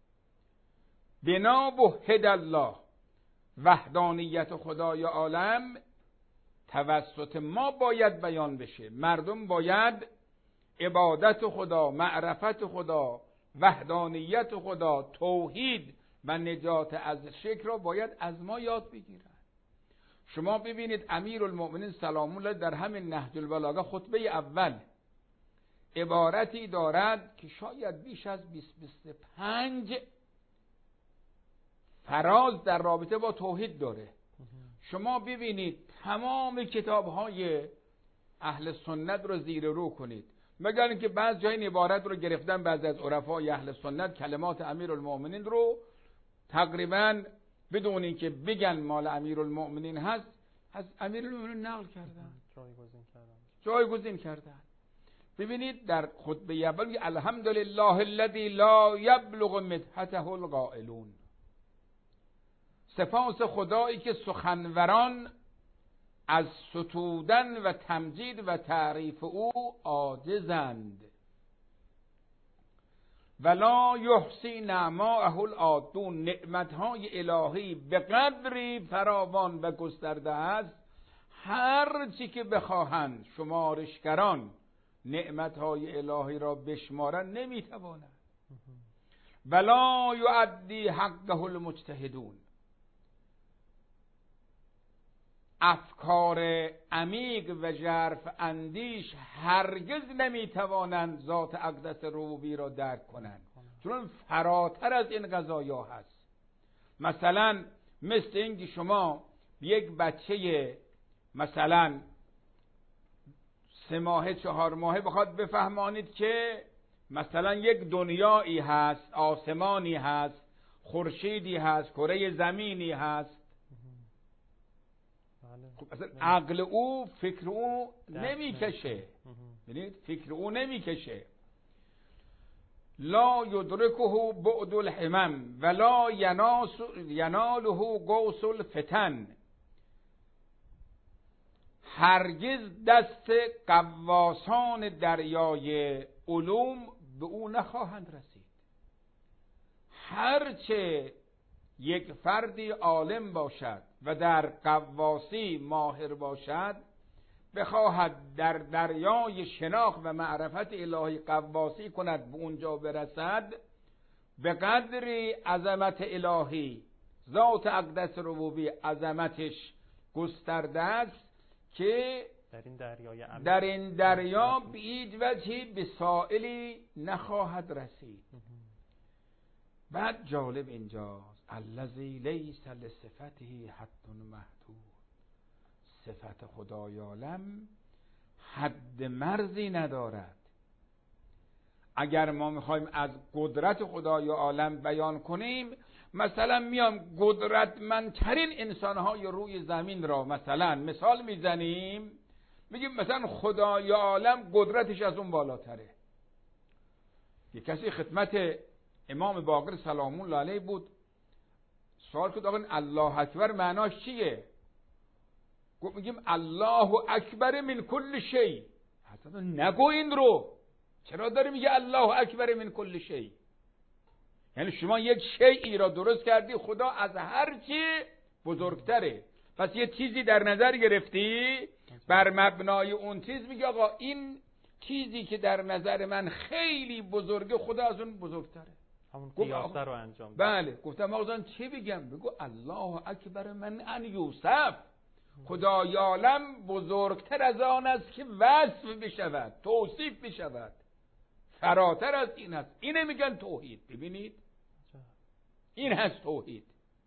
بنا وحد الله، وحدانیت خدای عالم توسط ما باید بیان بشه. مردم باید عبادت خدا، معرفت خدا، وحدانیت خدا، توحید و نجات از شرک را باید از ما یاد بگیرن. شما ببینید امیرالمومنین سلام الله در همین نهج البلاغه خطبه اول عبارتی دارد که شاید بیش از 20-25 فراز در رابطه با توحید داره. شما ببینید تمام کتاب‌های اهل سنت رو زیر رو کنید، مگر اینکه بعض جای عبارت رو گرفتن بعضی از عرفای اهل سنت کلمات امیرالمومنین رو تقریبا بدون اینکه بگن مال امیرالمؤمنین هست، از امیرالمؤمنین نقل کردن، جایگزین کردن. ببینید در خطبه اول میگه الحمدلله الذی لا یبلغ مدحته القائلون، سپاس خدایی که سخنوران از ستودن و تمجید و تعریف او عاجزند. ولا یحصی نعماءه العادون، نعمتهای الهی به قدری فراوان و گسترده است هر چی که بخواهند شمارشگران نعمتهای الهی را بشمارن نمیتوانند. ولا یؤدی حقه المجتهدون، افکار عمیق و ژرف اندیش هرگز نمیتوانند ذات اقدس ربوبی را درک کنند، چون فراتر از این قضایا هست. مثلا مثل اینکه شما یک بچه مثلا 3 ماهه 4 ماهه بخواد بفهمانید که مثلا یک دنیایی هست، آسمانی هست، خورشیدی هست، کره زمینی هست، خب اصلا عقل او، فکر او نمیکشه. ببینید فکر او نمیکشه. لا یدرکه بعد الحمم ولا یناله قوس الفتن، هرگز دست غواصان دریای علوم به او نخواهند رسید. هرچه یک فردی عالم باشد و در غواصی ماهر باشد، بخواهد در دریای شناخت و معرفت الهی غواصی کند، به اونجا برسد، به قدری عظمت الهی، ذات اقدس ربوبی عظمتش گسترده است که در این دریا به هیچ وجهی به سائلی نخواهد رسید. بعد جالب اینجاست الذی لیس لصفته حد محدود، صفت خدای عالم حد مرزی ندارد. اگر ما میخوایم از قدرت خدای عالم بیان کنیم، مثلا میام قدرتمندترین انسانهای روی زمین را مثلا مثال میزنیم، میگیم مثلا خدای عالم قدرتش از اون بالاتره. یک کسی خدمت امام باقر سلام الله علیه بود، سوال کرد آقا الله اکبر معناش چیه؟ گفت میگیم الله اکبر من کل شیء. حضرت نگو این رو، چرا داری میگه الله اکبر من کل شیء؟ یعنی شما یک شیئی را درست کردی، خدا از هر چی بزرگتره. پس یه چیزی در نظر گرفتی، بر مبنای اون چیز میگه آقا این چیزی که در نظر من خیلی بزرگه، خدا از اون بزرگتره. همون قیاسه رو انجام ده. بله گفتم آقا چی بگم؟ بگو الله اکبر من ان یوصف، خدای عالم بزرگتر از آن است که وصف بشود، توصیف بشود، فراتر از این است. اینه میگن توحید. ببینید این هست توحید.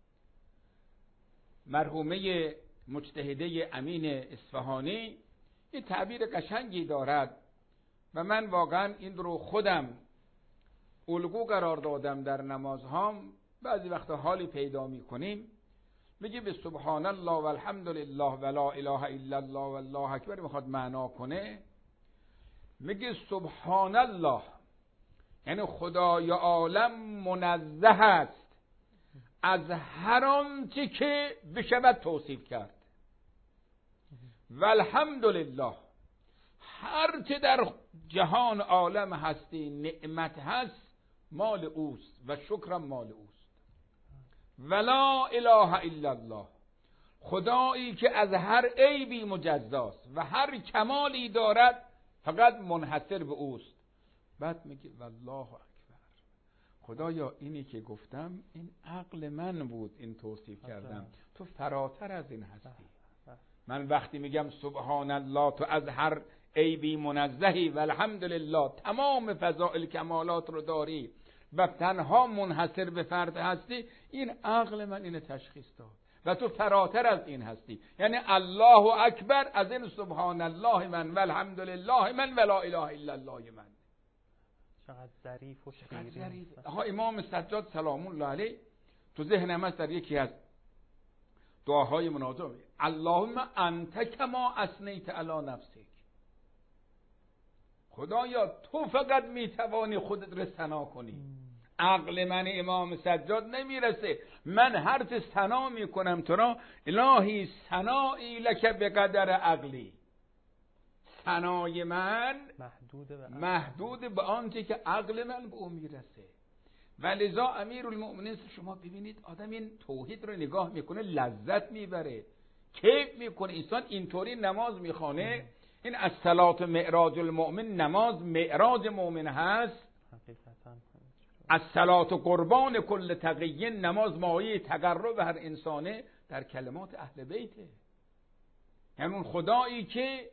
مرحومه مجتهده امین اصفهانی این تعبیر قشنگی دارد و من واقعا این رو خودم الگو قرار دادم در نمازهام. بعضی وقتا حالی پیدا میکنیم، میگه به سبحان الله و الحمد لله و لا اله الا الله و الله اکبر، میخواد معنا کنه، میگه سبحان الله یعنی خدای عالم منزه است از هر آنچه که بشود توصیف کرد، و الحمد لله هر چه در جهان عالم هستی نعمت هست مال اوست و شکرم مال اوست. ولا اله الا الله، خدایی که از هر عیبی مجزاست و هر کمالی دارد فقط منحصر به اوست. بعد میگه والله اکبر، خدایا اینی که گفتم این عقل من بود، این توصیف کردم، تو فراتر از این هستی. من وقتی میگم سبحان الله تو از هر عیبی منزهی و الحمدلله تمام فضائل کمالات رو داری و تنها منحصر به فرد هستی، این عقل من اینو تشخیص داد و تو فراتر از این هستی. یعنی الله اکبر از این سبحان الله من و الحمدلله من و لا اله الا الله من. چقدر ظریف و شیرین. امام سجاد سلام الله علیه تو ذهنم است، در یکی از دعاهای مناجات، اللهم انت کما اثنیت علی نفسک، خدایا تو فقط میتوانی خودت رو ثنا کنی، عقل من امام سجاد نمیرسه، من هر چه ثنا میکنم تو را، الهی ثنایی لک بقدر عقلی، ثنای من محدود به آنچه که عقل من به اون میرسه. ولذا امیرالمؤمنین، شما ببینید آدم این توحید رو نگاه میکنه لذت میبره، کیف میکنه. انسان اینطوری نماز میخوانه، این الصلاة معراج المؤمن، نماز معراج مؤمن هست. الصلاة قربان کل تقی، نماز مایه تقرب هر انسانه در کلمات اهل بیته. یعنی اون خدایی که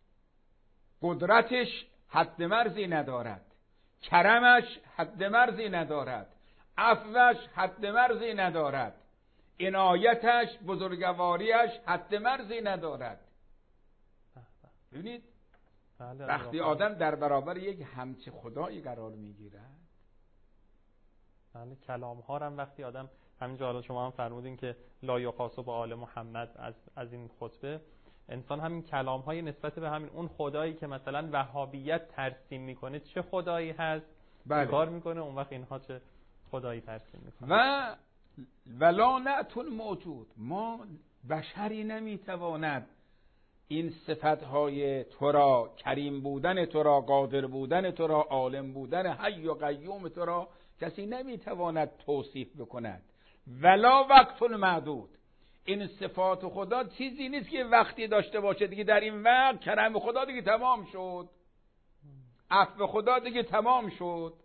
قدرتش حد مرزی ندارد، کرمش حد مرزی ندارد، عفوش حد مرزی ندارد، عنایتش، بزرگواریش حد مرزی ندارد. ببینید وقتی آدم در برابر یک همچه خدایی قرار میگیرد، بله کلام ها هم وقتی آدم، همینجا حالا شما هم فرمودین که لا یقاس با آل محمد از این خطبه، انسان همین کلام های نسبت به همین اون خدایی که مثلا وهابیت ترسیم میکنه چه خدایی هست، بله. کار میکنه، اون وقت اینها چه خدایی ترسیم میکنه. و ولا نعتون موجود، ما بشری نمیتواند این صفتهای تو را، کریم بودن تو را، قادر بودن تو را، عالم بودن، حی و قیوم تو را کسی نمیتواند توصیف بکند. ولا وقت معدود، این صفات خدا چیزی نیست که وقتی داشته باشه دیگه در این وقت کرم خدا دیگه تمام شد، عفو خدا دیگه تمام شد.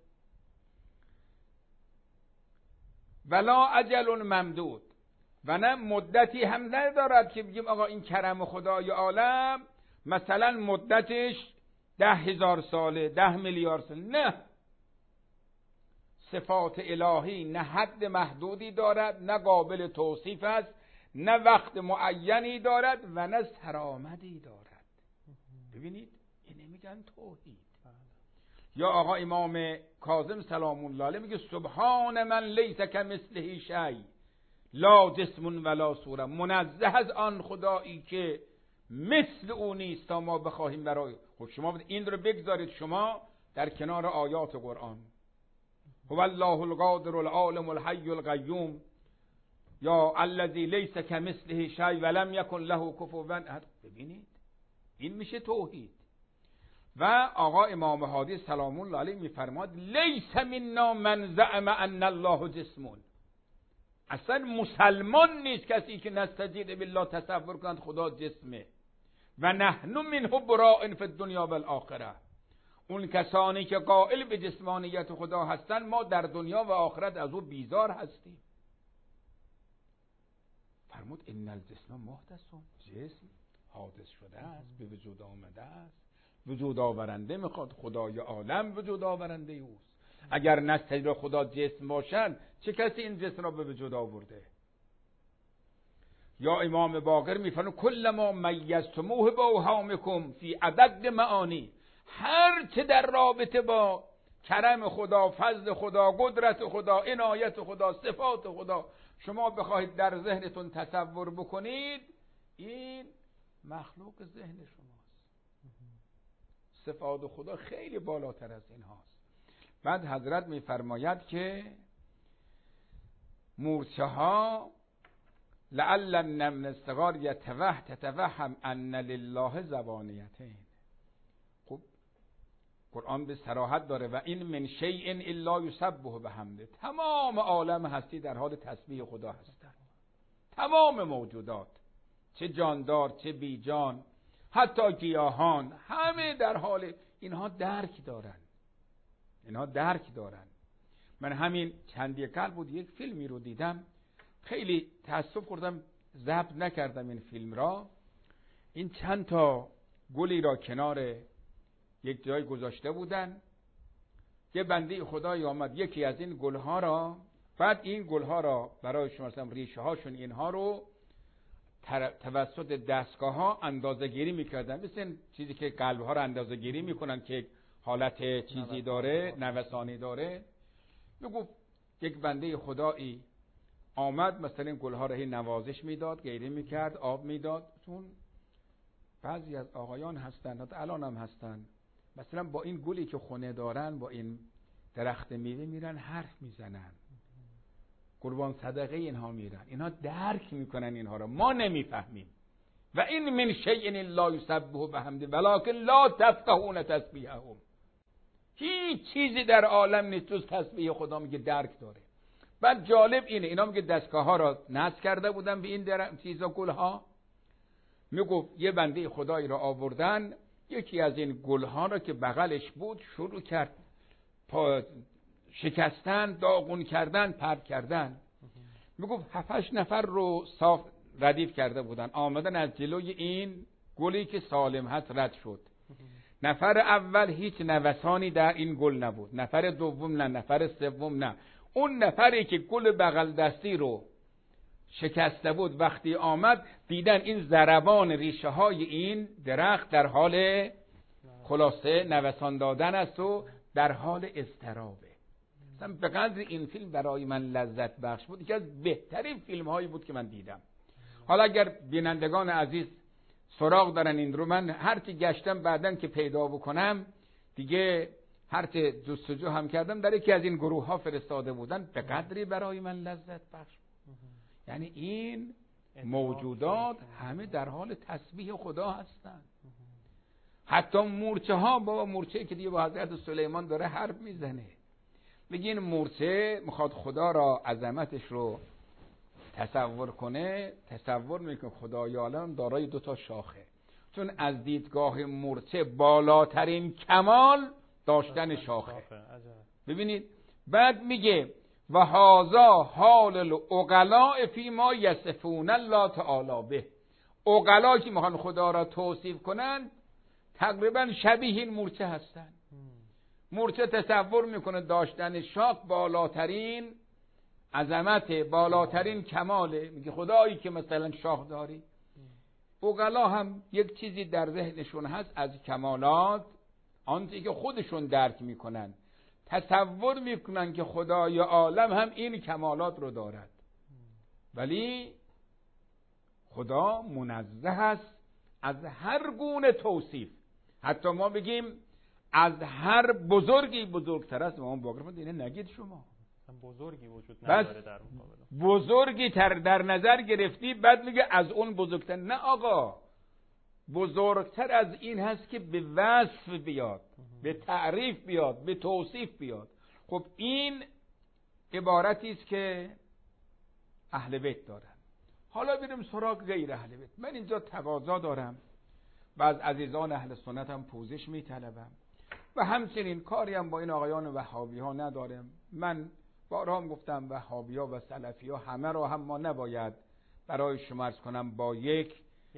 ولا اجل ممدود، و نه مدتی هم ندارد که بگیم آقا این کرم خدای عالم مثلا مدتش 10,000 ساله، 10 میلیارد ساله. نه، صفات الهی نه حد محدودی دارد، نه قابل توصیف است، نه وقت معینی دارد و نه سرآمدی دارد. ببینید اینه میگن توحید. یا آقا امام کاظم سلام الله علیه میگه سبحان من لیس کمثله شیء لا جسم ولا صوره، منزه از آن خدایی که مثل او نیست تا ما بخواهیم برای خود. شما این رو بگذارید شما در کنار آیات قرآن، هو الله القادر العالم الحی القیوم، یا الذی لیس کمثله شیء ولم یکن له کفوا احد. ببینید این میشه توحید. و آقا امام هادی سلام الله علیه میفرماد لیس منا من زعم ان الله جسم، اصلا مسلمان نیست کسی که نستجیب بالله تصور کند خدا جسمه. و نحن منه براء فی الدنیا والآخره، اون کسانی که قائل به جسمانیت خدا هستند ما در دنیا و آخرت از او بیزار هستیم. فرمود ان الجسم محدث، جسم حادث شده است، به وجود آمده است، وجود آورنده میخواد، خدای عالم وجود آورنده اوست. اگر نستجیب خدا جسم باشند چه کسی این جسم را به وجود آورده؟ یا امام باقر میفرماید کل ما میزتموه با اوهامکم فی عدد معانی، هر چه در رابطه با کرم خدا، فضل خدا، قدرت خدا، عنایت خدا، صفات خدا شما بخواهید در ذهنتون تصور بکنید، این مخلوق ذهن شماست. صفات خدا خیلی بالاتر از این هاست. بعد حضرت میفرماید که مورچه ها لعل النمل الصغار تتوهم ان لله زبانیتین. خب قرآن به صراحت داره و این من شیء الا یسبح بحمده، تمام عالم هستی در حال تسبیح خدا هستند، تمام موجودات، چه جاندار چه بی جان، حتی گیاهان، همه در حال اینها درک دارن، اینها درک دارن. من همین چندی قبل بود یک فیلمی رو دیدم، خیلی تأسف خوردم ضبط نکردم این فیلم را. این چند تا گلی را کنار یک جای گذاشته بودن، یه بنده خدایی آمد یکی از این گلها را، بعد این گلها را برای شما مثلا ریشه هاشون اینها رو توسط دستگاه ها اندازه گیری میکردن، مثل چیزی که قلب ها رو اندازه گیری میکنن که حالت چیزی داره، نوسانی داره. میگفت یک بنده خدایی آمد مثلا این گلها را هی نوازش میداد، غیره میکرد، آب میداد. چون بعضی از آقایان هستن، حتی الان هم هستن، مثلا با این گلی که خونه دارن، با این درخت میوه میرن حرف میزنن، قربان صدقه اینها میرن، اینها درک میکنن اینها را، ما نمیفهمیم. و این من شیء لا یسبح بحمده ولکن لا تفقهون تسبیحهم. هیچ چیزی در عالم نیست جز تسبیح خدا، میگه درک داره. بعد جالب اینه، اینا میگه دستگاه ها را نصب کرده بودن به این چیزا، گلها. میگفت یه بنده خدایی را آوردن، یکی از این گلها را که بغلش بود شروع کرد شکستن، داغون کردن، پرت کردن. میگفت 7-8 نفر رو صاف ردیف کرده بودن، آمدن از جلوی این گلی که سالم هست رد شد. نفر اول هیچ نوسانی در این گل نبود، نفر دوم نه، نفر سوم نه. اون نفری که گل بغل دستی رو شکسته بود وقتی آمد، دیدن این ضربان ریشه های این درخت در حال خلاصه نوسان دادن است و در حال اضطرابه. مثلا به قدر این فیلم برای من لذت بخش بود، یکی از بهترین فیلم هایی بود که من دیدم. حالا اگر بینندگان عزیز سراغ دارن این رو، من هر کی گشتم بعدن که پیدا بکنم دیگه، هر کی جستجو هم کردم در یکی از این گروه ها فرستاده بودن، به قدری برای من لذت بخش بود. یعنی این موجودات همه در حال تسبیح خدا هستند. حتی مورچه ها، بابا مورچه که دیگه با حضرت سلیمان داره حرف میزنه، میگه این مورچه میخواد خدا را، عظمتش رو تصور کنه، تصور میکنه خدای عالم دارای 2 شاخه، چون از دیدگاه مورچه بالاترین کمال داشتن شاخه. ببینید بعد میگه و هذا حال العقلاء فی ما یصفون الله تعالی به. عقلا که میخوان خدا را توصیف کنن تقریبا شبیه این مورچه هستن. مورچه تصور میکنه داشتن شاخ بالاترین عظمت، بالاترین کماله، میگه خدایی که مثلا شاخ داری. عقلا هم یک چیزی در ذهنشون هست از کمالات، آنچه که خودشون درک میکنن، تصور میکنن که خدای عالم هم این کمالات رو دارد، ولی خدا منزه است از هر گونه توصیف. حتی ما بگیم از هر بزرگی بزرگتر است، ما باقی اینه نگید شما بزرگی وجود نداره در مقابل بزرگی در نظر گرفتی، بعد میگه از اون بزرگتر. نه آقا، بزرگتر از این هست که به وصف بیاد، به تعریف بیاد، به توصیف بیاد. خب این عبارتی است که اهل بیت دارن. حالا بریم سراغ غیر اهل بیت. من اینجا تقاضا دارم و از عزیزان اهل سنت هم پوزش میطلبم و همچنین کاری هم با این آقایان وهابی ها ندارم. من بارها هم گفتم وهابی ها و سلفی ها همه را هم ما نباید برای شما عرض کنم با یک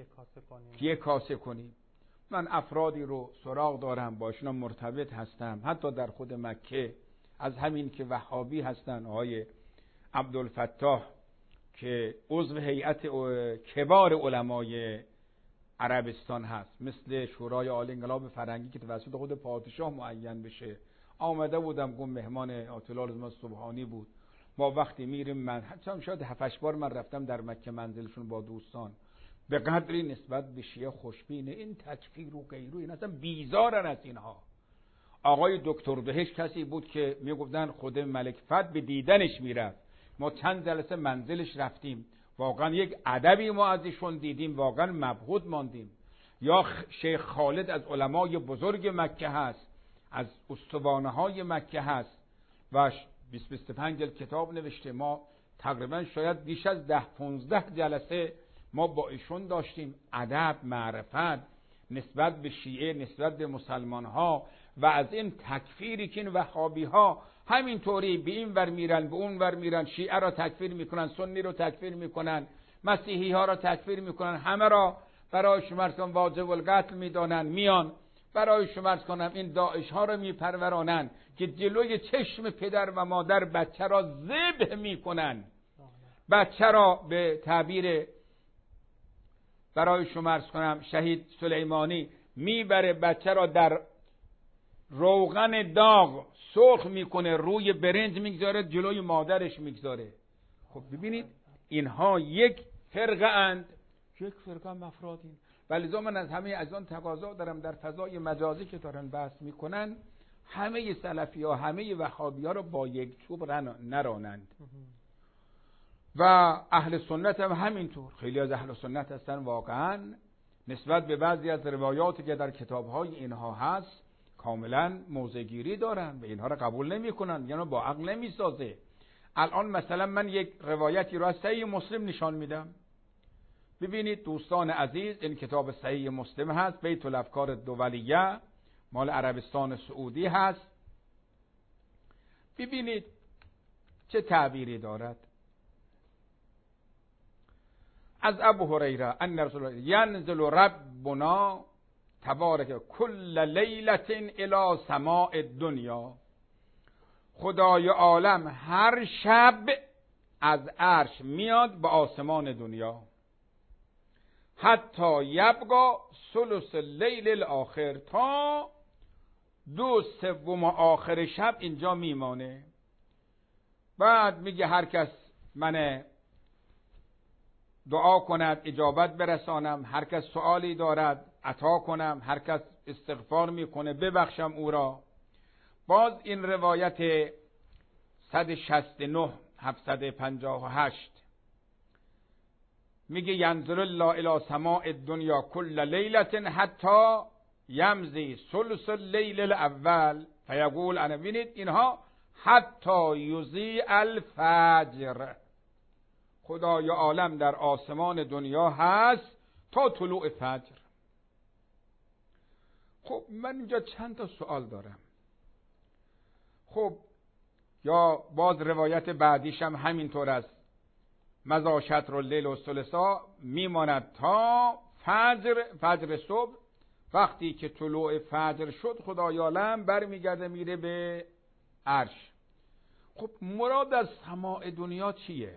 کاسه کنیم. من افرادی رو سراغ دارم، باشون مرتبط هستم، حتی در خود مکه، از همین که وهابی هستن، آقای عبدالفتاح که عضو هیئت کبار علمای عربستان هست، مثل شورای عالی انقلاب فرنگی که توسط خود پادشاه معین بشه، آمده بودم، گم مهمان آتلال ما سبحانی بود. ما وقتی میریم، من حتی شاید 7-8 بار من رفتم در مکه منزلشون با دوستان، به قدری نسبت به شیعه خوشبینه، این تکفیر و غیره، این اصلا بیزارن از اینها. آقای دکتر بهش کسی بود که میگفتن خود ملک فت به دیدنش میرفت. ما چند جلسه منزلش رفتیم، واقعا یک ادبی ما ازشون دیدیم، واقعا مبهوت ماندیم. یا شیخ خالد از علمای بزرگ مکه هست، از استوانه های مکه هست و 20-25 جلد کتاب نوشته. ما تقریبا شاید بیش از 10-15 جلسه ما با ایشون داشتیم، ادب، معرفت نسبت به شیعه، نسبت به مسلمان ها، و از این تکفیری که این وهابی ها همینطوری به این ور میرن به اون ور میرن، شیعه را تکفیر میکنن، سنی رو تکفیر میکنن، مسیحی ها را تکفیر میکنن، همه را برای شمارس کنم واجب القتل میدانن، میان برای شمارس کنم این داعش ها را میپرورانن که جلوی چشم پدر و مادر بچه را ذبح میکنن، بچه را به تعبیر برای شمارس کنم شهید سلیمانی میبره بچه را در روغن داغ سرخ میکنه، روی برنج میگذاره، جلوی مادرش میگذاره. خب ببینید اینها یک فرقه اند، یک فرقه هم افرادین. ولذا من از همه از آن تقاضا دارم در فضای مجازی که دارن بحث میکنن همه سلفی ها همه وهابی ها رو با یک چوب نرانند و اهل سنت هم همینطور. خیلی از اهل سنت هستن واقعا نسبت به بعضی از روایاتی که در کتاب‌های اینها هست کاملا موضع‌گیری دارن و اینها را قبول نمی‌کنن، یعنی با عقل نمی‌سازه. الان مثلا من یک روایتی رو از صحیح مسلم نشان میدم. ببینید دوستان عزیز، این کتاب صحیح مسلم هست، بیت الافکار الدولیه، مال عربستان سعودی هست. ببینید چه تعبیری دارد. از ابو هریره ان رسول الله ینزل ربنا تبارک کل لیلة الی سماء الدنیا. خدای عالم هر شب از عرش میاد به آسمان دنیا، حتی یبقى ثلث اللیل الاخر، تا 2/3 آخر شب اینجا میمانه. بعد میگه هر کس من دعا کند اجابت برسانم، هر کس سوالی دارد عطا کنم، هر کس استغفار میکنه ببخشم او را. باز این روایت 169 758 میگه ینزل الله الی سماء الدنیا کل لیلة حتی یمضی ثلث اللیل الاول فیقول انا. ببینید اینها حتی یضیء الفجر. خدای عالم در آسمان دنیا هست تا طلوع فجر. خب من اینجا چند تا سوال دارم. خب یا باز روایت بعدیش هم همینطور است، مضی شطر اللیل و ثلثا، میماند تا فجر صبح. وقتی که طلوع فجر شد خدای عالم برمیگرده میره به عرش. خب مراد از سماع دنیا چیه؟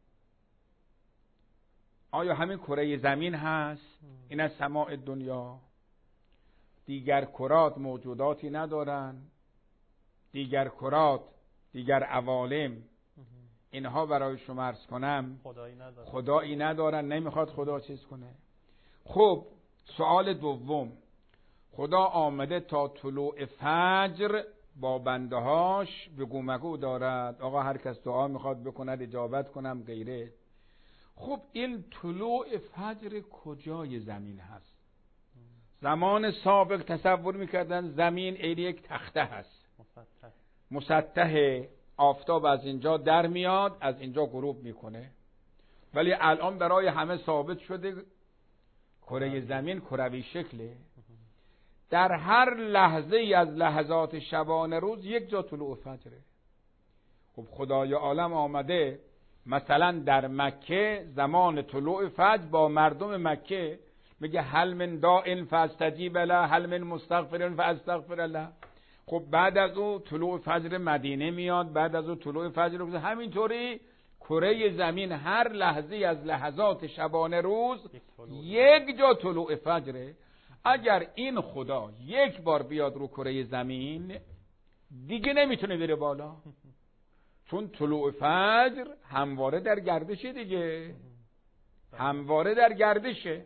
آیا همین کره زمین هست؟ این از سماع دنیا؟ دیگر کرات موجوداتی ندارن؟ دیگر کرات، دیگر عوالم اینها برای شما عرض کنم خدایی ندارن، نمیخواد خدا چیز کنه. خب سوال دوم، خدا آمده تا طلوع فجر با بنده هاش بگو مگو دارد، آقا هر کس دعا میخواد بکند اجابت کنم غیره. خب این طلوع فجر کجای زمین هست؟ زمان سابق تصور میکردن زمین عین یک تخته هست، مسطح، آفتاب از اینجا در میاد از اینجا غروب میکنه. ولی الان برای همه ثابت شده کره زمین کروی شکله. در هر لحظه از لحظات شبانه روز یک جا طلوع فجره. خب خدای عالم آمده مثلا در مکه زمان طلوع فجر با مردم مکه میگه هل من داع فاستجیب له هل من مستغفر فاستغفر له. خب بعد از او طلوع فجر مدینه میاد، بعد از او طلوع فجر روز. همینطوری کره زمین هر لحظه از لحظات شبانه روز یک جا طلوع فجره. اگر این خدا یک بار بیاد رو کره زمین دیگه نمیتونه بره بالا، چون طلوع فجر همواره در گردشه دیگه، همواره در گردشه.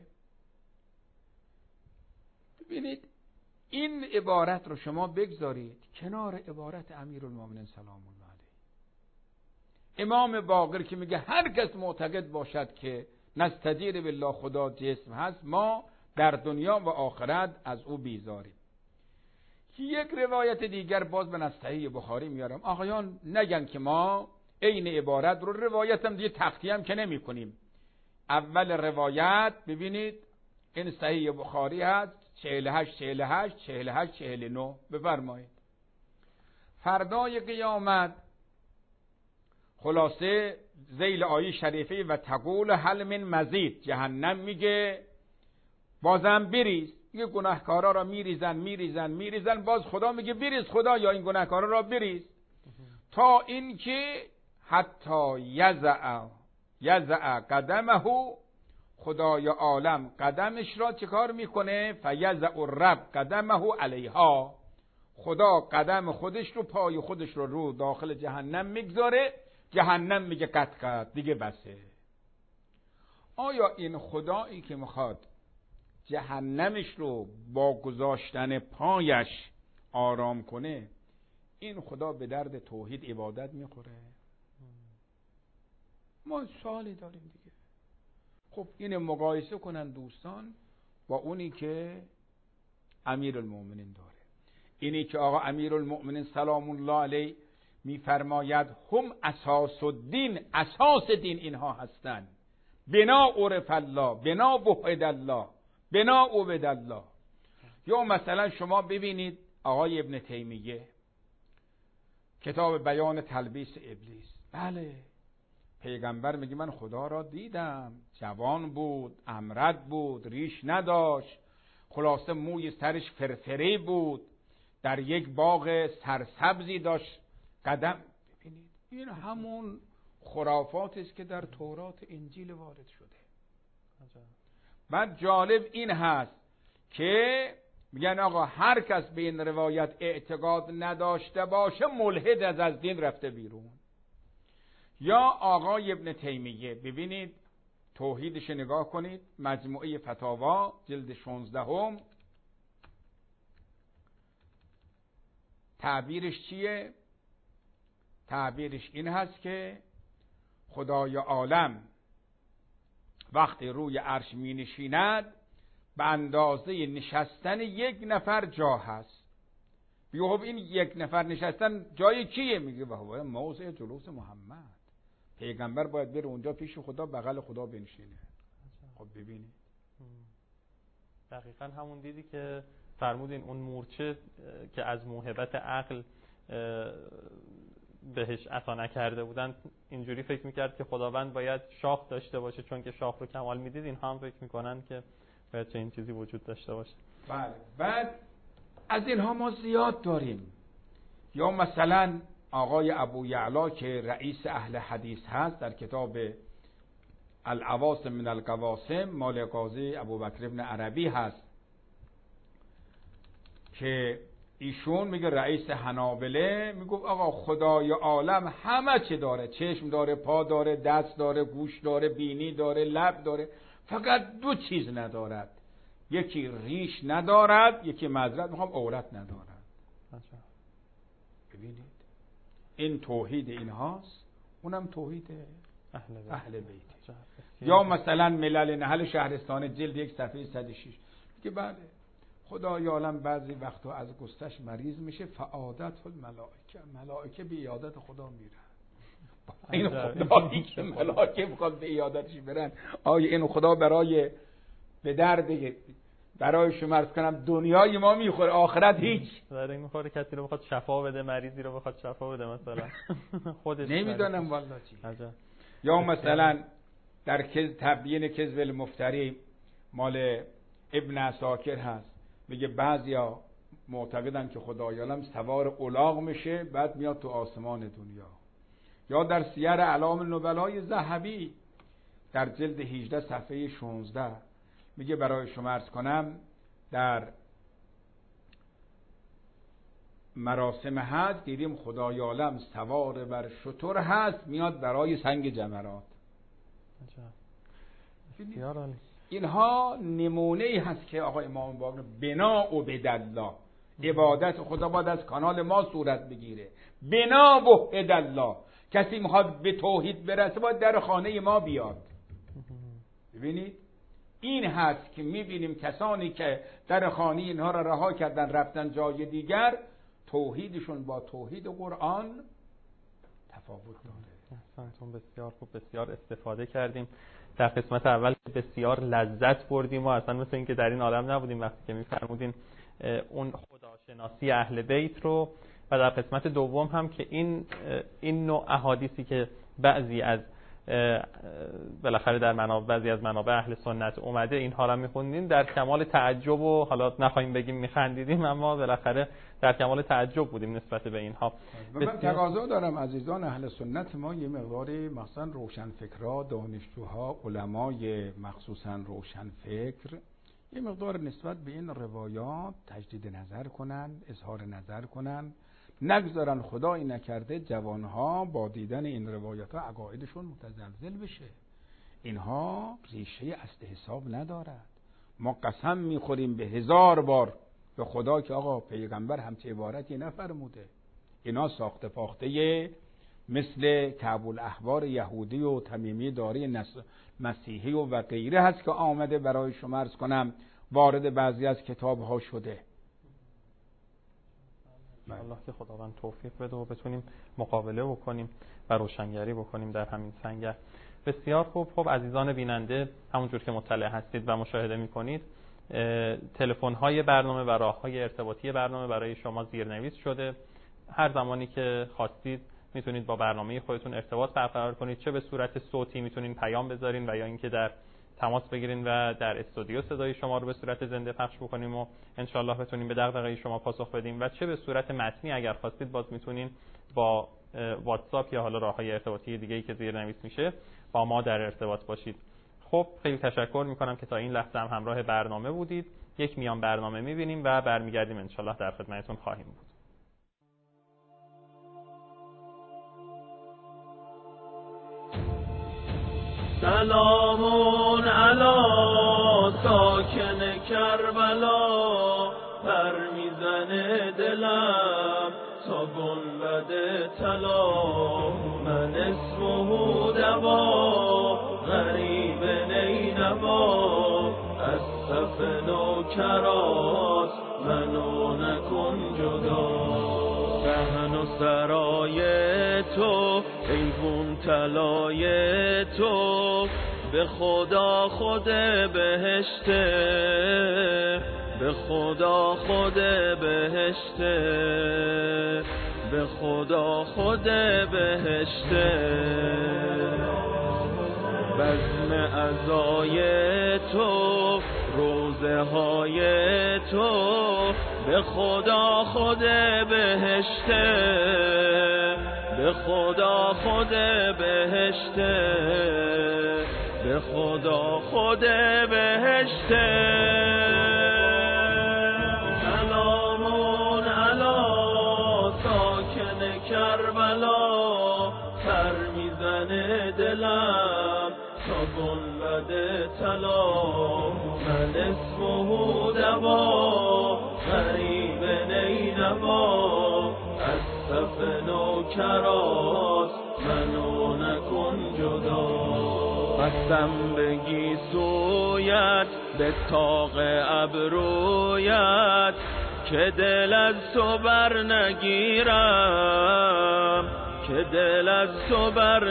ببینید این عبارت رو شما بگذارید کنار عبارت امیرالمومنین سلام الله علیه، امام باقر که میگه هر کس معتقد باشد که نستجیر بالله خدا جسم هست، ما در دنیا و آخرت از او بیزاریم. یک روایت دیگر باز من از صحیح بخاری میارم، آقایان نگن که ما عین عبارت رو روایت هم دیگه تختی هم که نمی کنیم. اول روایت ببینید این صحیح بخاری هست 48 بفرمایید. فردای قیامت خلاصه ذیل آیه شریفه و تقول هل من مزید، جهنم میگه بازم بریز. میگه گناهکارا را میریزن، باز خدا میگه بریز خدا یا این گناهکارا را بریز، تا اینکه حتی یزع قدمه، خدای عالم قدمش را چه کار میکنه؟ فیزع الرب قدمه علیها، خدا قدم خودش رو، پای خودش رو داخل جهنم میگذاره جهنم میگه قط دیگه بسه. آیا این خدایی که میخواد جهنمش رو با گذاشتن پایش آرام کنه، این خدا به درد توحید عبادت میخوره؟ ما سوالی داریم دیگه. خب این مقایسه کنن دوستان با اونی که امیرالمومنین داره. اینی که آقا امیرالمومنین سلام الله علیه میفرماید هم اساس الدین، اساس دین اینها هستند. بنا عرف الله، بنا وحد الله، بنا عبد الله. یا مثلا شما ببینید آقای ابن تیمیه کتاب بیان تلبیس ابلیس. بله پیغمبر میگه من خدا را دیدم، جوان بود، امرد بود، ریش نداشت، خلاصه موی سرش فرفری بود، در یک باغ سرسبزی داشت قدم. ببینید این همون خرافات است که در تورات انجیل وارد شده. بعد جالب این هست که میگن آقا هر کس به این روایت اعتقاد نداشته باشه ملحد از دین رفته بیرون. یا آقای ابن تیمیه ببینید توحیدش نگاه کنید، مجموعه فتاوا جلد 16 تعبیرش چیه؟ تعبیرش این هست که خدای عالم وقتی روی عرش می نشیند به اندازه نشستن یک نفر جا هست. خب این یک نفر نشستن جای کیه؟ میگه وای موضع جلوس محمد، پیغمبر باید بره اونجا پیش خدا بغل خدا بنشینه. خب ببینید دقیقا همون دیدی که فرمودین اون مورچه که از موهبت عقل بهش عطا نکرده بودن اینجوری فکر میکرد که خداوند باید شاخ داشته باشه چون که شاخ رو کمال میدید. این هم فکر میکنن که باید چه این چیزی وجود داشته باشه. بله. بعد از اینها ما زیاد داریم. یا مثلا آقای ابو یعلا که رئیس اهل حدیث هست در کتاب العواصم من القواسم مال قاضی ابوبکر ابن عربی هست که ایشون میگه رئیس حنابله میگفت آقا خدای عالم همه چی داره، چشم داره، پا داره، دست داره، گوش داره، بینی داره، لب داره، فقط دو چیز ندارد، یکی ریش ندارد، یکی معذرت میخوام عورت ندارد. ببینید این توحید اینهاست، اونم توحید اهل بیت. یا مثلا ملل نحل شهرستان جلد 1 صفحه 106 که بله خدای عالم بعضی وقتا از گستش مریض میشه، فعادت ملائکه به عیادت خدا میرن. این خدایی که ملائکه بخواد به عیادتش برن، آیا این خدا برای به درد برای شما عرض کنم دنیای ما میخوره، آخرت هیچ برای میخوره؟ کسی رو بخواد شفا بده، مریضی رو بخواد شفا بده مثلا خودش نمیدونم والله چی. یا مثلا در تبیین کذب المفتری مال ابن عساکر هست، میگه بعضیا معتقدن که خدای عالم سوار الاغ میشه بعد میاد تو آسمان دنیا. یا در سیر اعلام النبلای ذهبی در جلد 18 صفحه 16 میگه برای شما عرض کنم در مراسم حج دیدیم خدای عالم سوار بر شتر هست میاد برای سنگ جمرات. اینها نمونه هست که آقا امام باقر بنا عبد الله، عبادت خدا باید از کانال ما صورت بگیره. بنا وحد الله، کسی میخواد به توحید برسه باید در خانه ما بیاد. ببینید این هست که میبینیم کسانی که در خانه اینها را رها کردن رفتن جای دیگر، توحیدشون با توحید قرآن تفاوت داره. احسنتون، بسیار خوب، بسیار استفاده کردیم. در قسمت اول بسیار لذت بردیم و اصلا مثل این که در این عالم نبودیم وقتی که میفرمودین اون خداشناسی اهل بیت رو، و در قسمت دوم هم که این نوع احادیثی که بعضی از بالاخره در بعضی از منابع اهل سنت اومده اینها را میخوندیم در کمال تعجب و حالا نخواهیم بگیم میخندیدیم، اما بالاخره در کمال تعجب بودیم نسبت به اینها. من تقاضا دارم عزیزان اهل سنت ما یه مقداری مثلا روشنفکرها، دانشجوها، علمای مخصوصا روشنفکر یه مقدار نسبت به این روایات تجدید نظر کنن، اظهار نظر کنن، نگذارن خدایی نکرده جوانها با دیدن این روایت ها عقایدشون متزلزل بشه. اینها ریشه اصل حساب ندارد. ما قسم میخوریم به 1000 بار به خدا که آقا پیغمبر همچه عبارتی نفرموده. اینا ساخته پاخته مثل کعب الاحبار یهودی و تمیمی داری مسیحی و غیره هست که آمده برای شما عرض کنم وارد بعضی از کتاب ها شده. الله که خداوند توفیق بده و بتونیم مقابله بکنیم و روشنگری بکنیم در همین سنگر. بسیار خوب. خب عزیزان بیننده، همونجور که مطلع هستید و مشاهده میکنید، تلفن‌های برنامه و راه‌های ارتباطی برنامه برای شما زیرنویس شده. هر زمانی که خواستید میتونید با برنامه خودتون ارتباط برقرار کنید، چه به صورت صوتی میتونید پیام بذارین و یا اینکه در تماس بگیرین و در استودیو صدای شما رو به صورت زنده پخش بکنیم و انشالله بتونیم به دغدغه شما پاسخ بدیم، و چه به صورت متنی اگر خواستید باز میتونین با واتساپ یا حالا راه‌های ارتباطی دیگه‌ای که زیرنویس میشه با ما در ارتباط باشید. خب خیلی تشکر میکنم که تا این لحظه هم همراه برنامه بودید. یک میان برنامه میبینیم و برمیگردیم انشالله در خدمتتون خواهیم بود. سلام علی ساکن کربلا، پر میزنه دلم تا گنبد طلا. من اسمه دوا غریب نینوا، از صف نوکرات منو نکن جدا. دهن و سرای تو ایوون طلای تو، به خدا خود بهشته، به خدا خود بهشته، به خدا خود بهشته. بزم عزای تو روزه های تو، به خدا خود بهشته، به خدا خود بهشته، به خدا خود بهشته. سلامون علی ساکن کربلا، پر میزنه دلم تا گنبد طلا. من اسمه دوا غریب نینوا، از صف نوکرات منو نکن جدا. قسم بگی سویت به طاق ابرویت، که دل از تو بر نگیرم، که دل از تو بر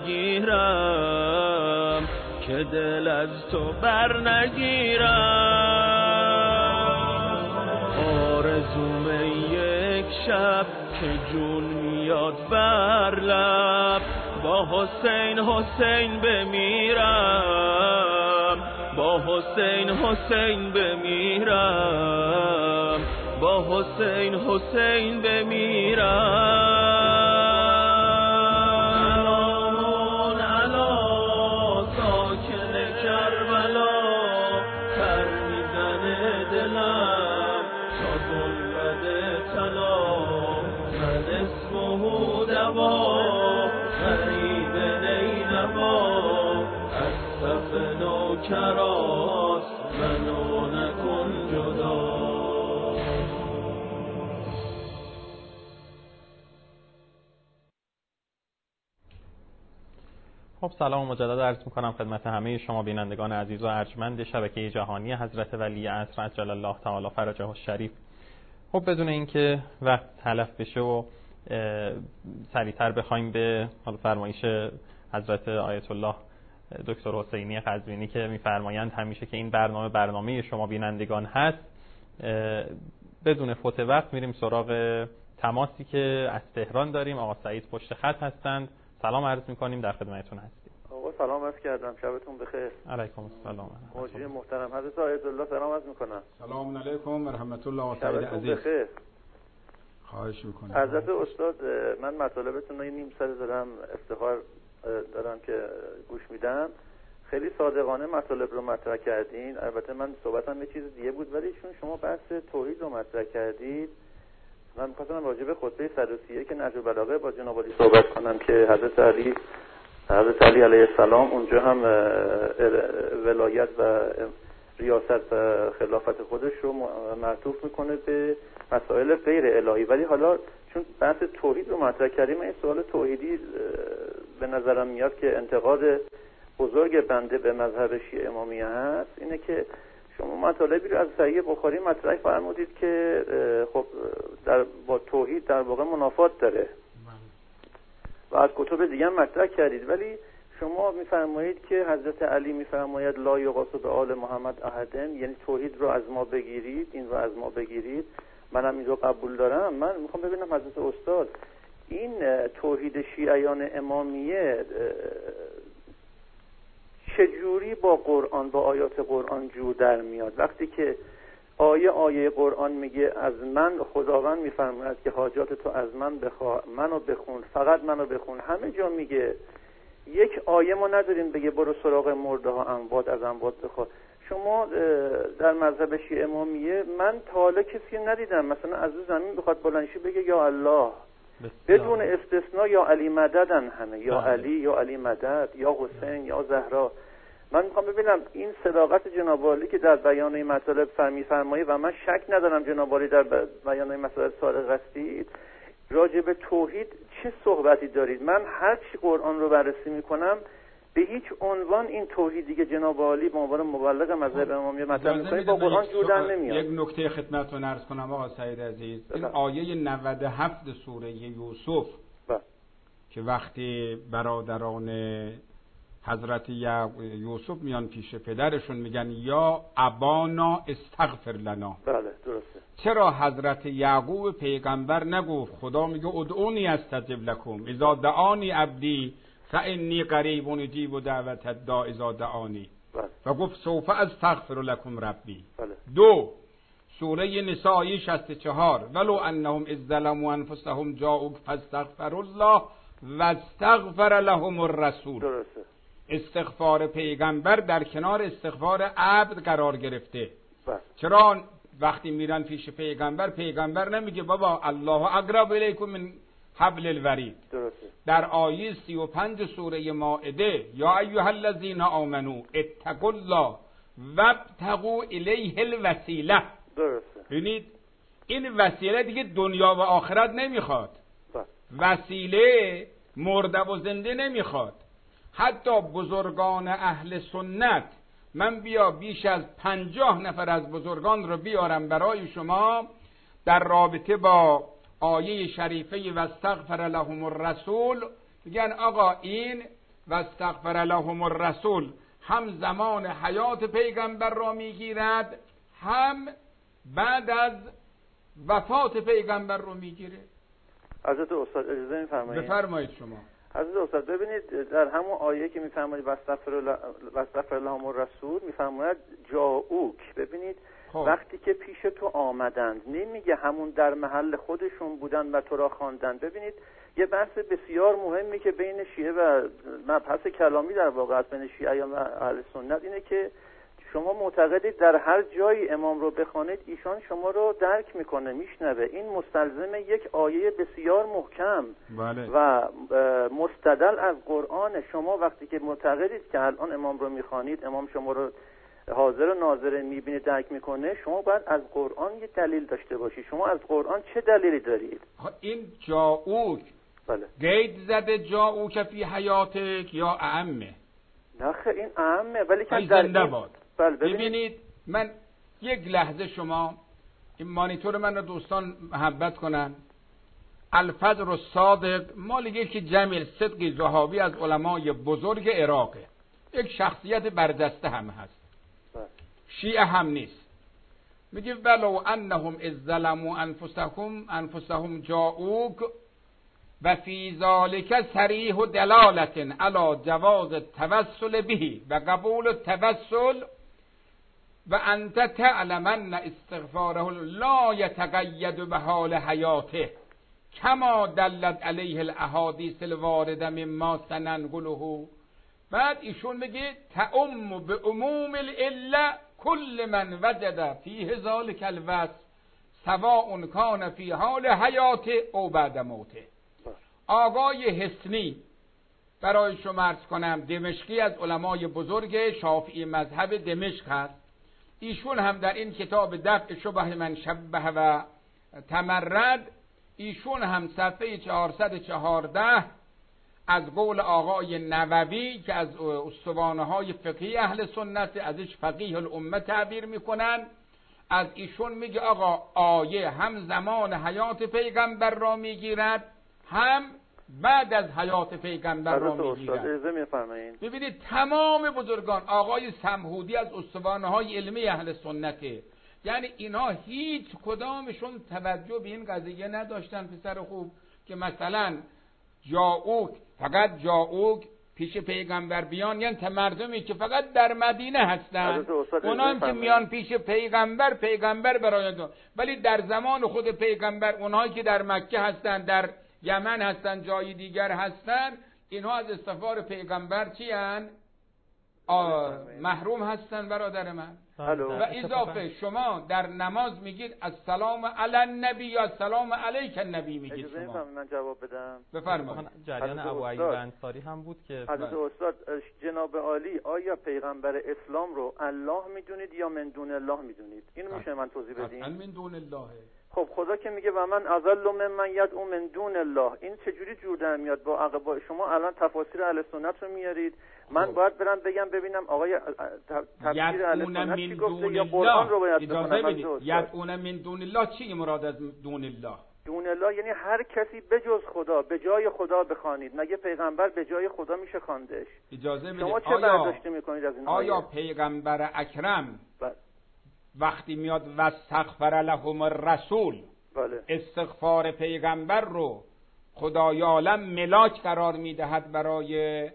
نگیرم، که دل از تو بر نگیرم. آرزوم یک شب که جون میاد بر لب، با حسین حسین بمیرم، با حسین حسین بمیرم، با حسین حسین بمیرم. سلامون علی ساکن کربلا، پر میزنه دلم تا گنبد طلا. من اسمه دوا غریب نینوا، از صف نوکرات منو نکن جدا. خب سلام مجدد عرض میکنم خدمت همه شما بینندگان عزیز و ارجمند شبکه جهانی حضرت ولی عصر عجل الله تعالی فرجه الشریف. خب بدون اینکه وقت تلف بشه و سریعتر بخوایم به فرمایش حضرت آیت الله دکتر حسینی قزوینی که میفرمایند همیشه که این برنامه شما بینندگان هست، بدون فوت وقت میریم سراغ تماسی که از تهران داریم. آقا سعید پشت خط هستند. سلام عرض میکنیم، در خدمتتون هستیم. آقا سلام عرض کردم، شبتون بخیر. علیکم السلام. موجی محترم حضرت آیت الله سلام عرض میکنم. سلام علیکم و رحمت الله و سعید عزیز. بخیر. خواهش میکنم. حضرت استاد، من مطالبتون رو نیم سر دارم، افتخار دارم که گوش میدم. خیلی صادقانه مطالب رو مطرح کردین. البته من صحبتم یه چیز دیگه بود، ولی چون شما بحث توحید رو مطرح کردید، من می‌خواستم راجع به خطبه 130 که نهج البلاغه با جناب عالی صحبت کنم که حضرت علی علیه السلام اونجا هم ولایت و ریاست و خلافت خودش رو معطوف میکنه به مسائل غیر الهی. ولی حالا چون بحث توحید رو مطرح کردیم، این سوال توحیدی به نظرم میاد که انتقاد بزرگ بنده به مذهب شیعه امامیه هست، اینه که شما مطالبی رو از صحیح بخاری مطرح فرمودید که خب با توحید در واقع منافات داره و از کتب دیگه هم مطرح کردید، ولی شما میفرمایید که حضرت علی میفرماید لا یقاس به آل محمد احدن، یعنی توحید رو از ما بگیرید، این رو از ما بگیرید. منم این رو قبول دارم. من میخوام ببینم حضرت استاد این توحید شیعیان امامیه چجوری با قرآن، با آیات قرآن جور در میاد؟ وقتی که آیه قرآن میگه از من، خداوند میفرماید که حاجات تو از من بخواه، منو بخون، فقط منو بخون. همه جا میگه. یک آیه ما نداریم بگه برو سراغ مرده ها اموات، از اموات بخواه. شما در مذهب شیعه امامیه من تا حالا کسی ندیدم مثلا از زمین بخواد بلندشی بگه یا الله، بدون استثناء یا علی مددن همه، یا علی، یا علی مدد، یا حسین، یا زهرا. من میخوام ببینم این صداقت جناب عالی که در بیان این مطالب میفرمایید و من شک ندارم جناب عالی در بیان این مطالب صادق هستید، راجع به توحید چه صحبتی دارید؟ من هر چی قرآن رو بررسی میکنم به هیچ عنوان این توحیدی که جناب عالی به عنوان مبلغ مذهب امامیه مطرح میکنید با قرآن جور در نمیاد. یک نکته خدمتتون عرض کنم آقا سعید عزیز. این آیه 97 سوره یوسف که وقتی برادران حضرت یوسف میان پیش پدرشون میگن یا ابانا استغفر لنا. بله درسته. چرا حضرت یعقوب پیغمبر نگفت خدا میگه ادعونی استجب لکم اذا دعانی عبدی فانی قریب اجیب دعوت الداع اذا دعانی، و گفت سوف استغفر لکم ربی. دو، سوره نساء 64 ولو انهم اذ ظلموا انفسهم جاءوک فاستغفروا الله واستغفر لهم الرسول. درسته. استغفار پیغمبر در کنار استغفار عبد قرار گرفته. چرا وقتی میرن پیش پیغمبر نمیگه بابا الله اقرب الیکم من حبل الورید؟ درسته. در آیه 35 سوره مائده یا ایها الذین آمنو اتقوا الله وابتغوا الیه الوسیله. درسته. ببینید این وسیله دیگه دنیا و آخرت نمیخواد، وسیله مرده و زنده نمیخواد. حتی بزرگان اهل سنت، من بیش از 50 نفر از بزرگان رو بیارم برای شما در رابطه با آیه شریفه واستغفر لهم الرسول، میگن آقا این واستغفر لهم الرسول هم زمان حیات پیغمبر را میگیرد، هم بعد از وفات پیغمبر رو میگیره. حضرت استاد اجازه میفرمایید؟ بفرمایید شما. حضرت استاد ببینید در همون آیه که میفرمایید واستغفر لهم الرسول میفرماید جاءوک. ببینید وقتی که پیش تو آمدند، نمیگه همون در محل خودشون بودن و تو را خواندند. ببینید یه بحث بسیار مهمی که بین شیعه و مبحث کلامی در واقع بین شیعه و اهل سنت اینه که شما معتقدید در هر جایی امام رو بخوانید ایشان شما رو درک میکنه، میشنوه. این مستلزم یک آیه بسیار محکم و مستدل از قرآن. شما وقتی که معتقدید که الان امام رو میخوانید، امام شما رو حاضر و ناظر میبینه، درک میکنه، شما باید از قرآن یه دلیل داشته باشید. شما از قرآن چه دلیلی دارید؟ این جاءوک قید زده جاءوک فی حیاتک یا اعمه؟ نخه این اعمه، ولی که زنده باد. ببینید من یک لحظه شما این مانیتور من رو دوستان محبت کنن. الفجر الصادق مال یکی جمیل صدقی زهاوی از علمای بزرگ عراقه، یک شخصیت برجسته هم هست، شیعه هم نیست. میگه ولو انهم اذ ظلموا انفسهم جاءوک و فی ذلک صریح دلالت علی جواز التوسل به و قبول التوسل و انت تعلم ان استغفاره لا یتقید به حال حیاته کما دلت علیه الاحادیث الوارده مما سننقله. بعد ایشون میگه تعم به عموم العله کل من وجد فیه ذلک الوصف سواء کان فی حال حیات او بعد موته. آقای حسنی برای شما عرض کنم دمشقی از علمای بزرگ شافعی مذهب دمشق هست. ایشون هم در این کتاب دفع شبه من شبه و تمرد، ایشون هم صفحه 414 از قول آقای نووی که از استوانه‌های فقهی اهل سنت، ازش فقیه الامه تعبیر میکنن، از ایشون میگه آقا آیه هم زمان حیات پیغمبر را میگیرد هم بعد از حیات پیغمبر را میگیرد. ببینید تمام بزرگان، آقای سمهودی از استوانه‌های علمی اهل سنته، یعنی اینا هیچ کدامشون توجه به این قضیه نداشتن پسر خوب که مثلا جاؤک، فقط جاؤک پیش پیغمبر بیان، یعنی مردمی که فقط در مدینه هستن، اونا هم که میان پیش پیغمبر، پیغمبر برای دو، ولی در زمان خود پیغمبر اونایی که در مکه هستن، در یمن هستن، جای دیگر هستن، اینها از استغفار پیغمبر چی هن؟ محروم هستن برادر من. و اضافه شما در نماز میگید السلام علی النبی یا السلام علیک النبی میگید شما. من جواب بدم بفرمایید. جریان ابو ایوب انصاری هم بود که حضرت استاد جناب عالی، آیا پیغمبر اسلام رو الله میدونید یا من دون الله میدونید؟ اینو میشه من توضیح بدین؟ من دون الله. خب خدا که میگه و من اضل ممن یدعو من دون الله، این چجوری جور در میاد با شما الان تفاسیر اهل سنت رو میارید، من باید برم بگم ببینم آقای تفسیر اهل سنت چی گفته یا قرآن رو باید بخونم؟ یدعون من دون الله چی مراد از دون الله؟ دون الله یعنی هر کسی بجز خدا، به جای خدا بخوانید. مگه پیغمبر به جای خدا میشه خواندش؟ اجازه بدید. شما چه برداشتی میکنید از این آیا پیغمبر اکرم وقتی میاد و استغفر لهم الرسول، بله، استغفار پیغمبر رو خدای عالم ملاک قرار میدهد برای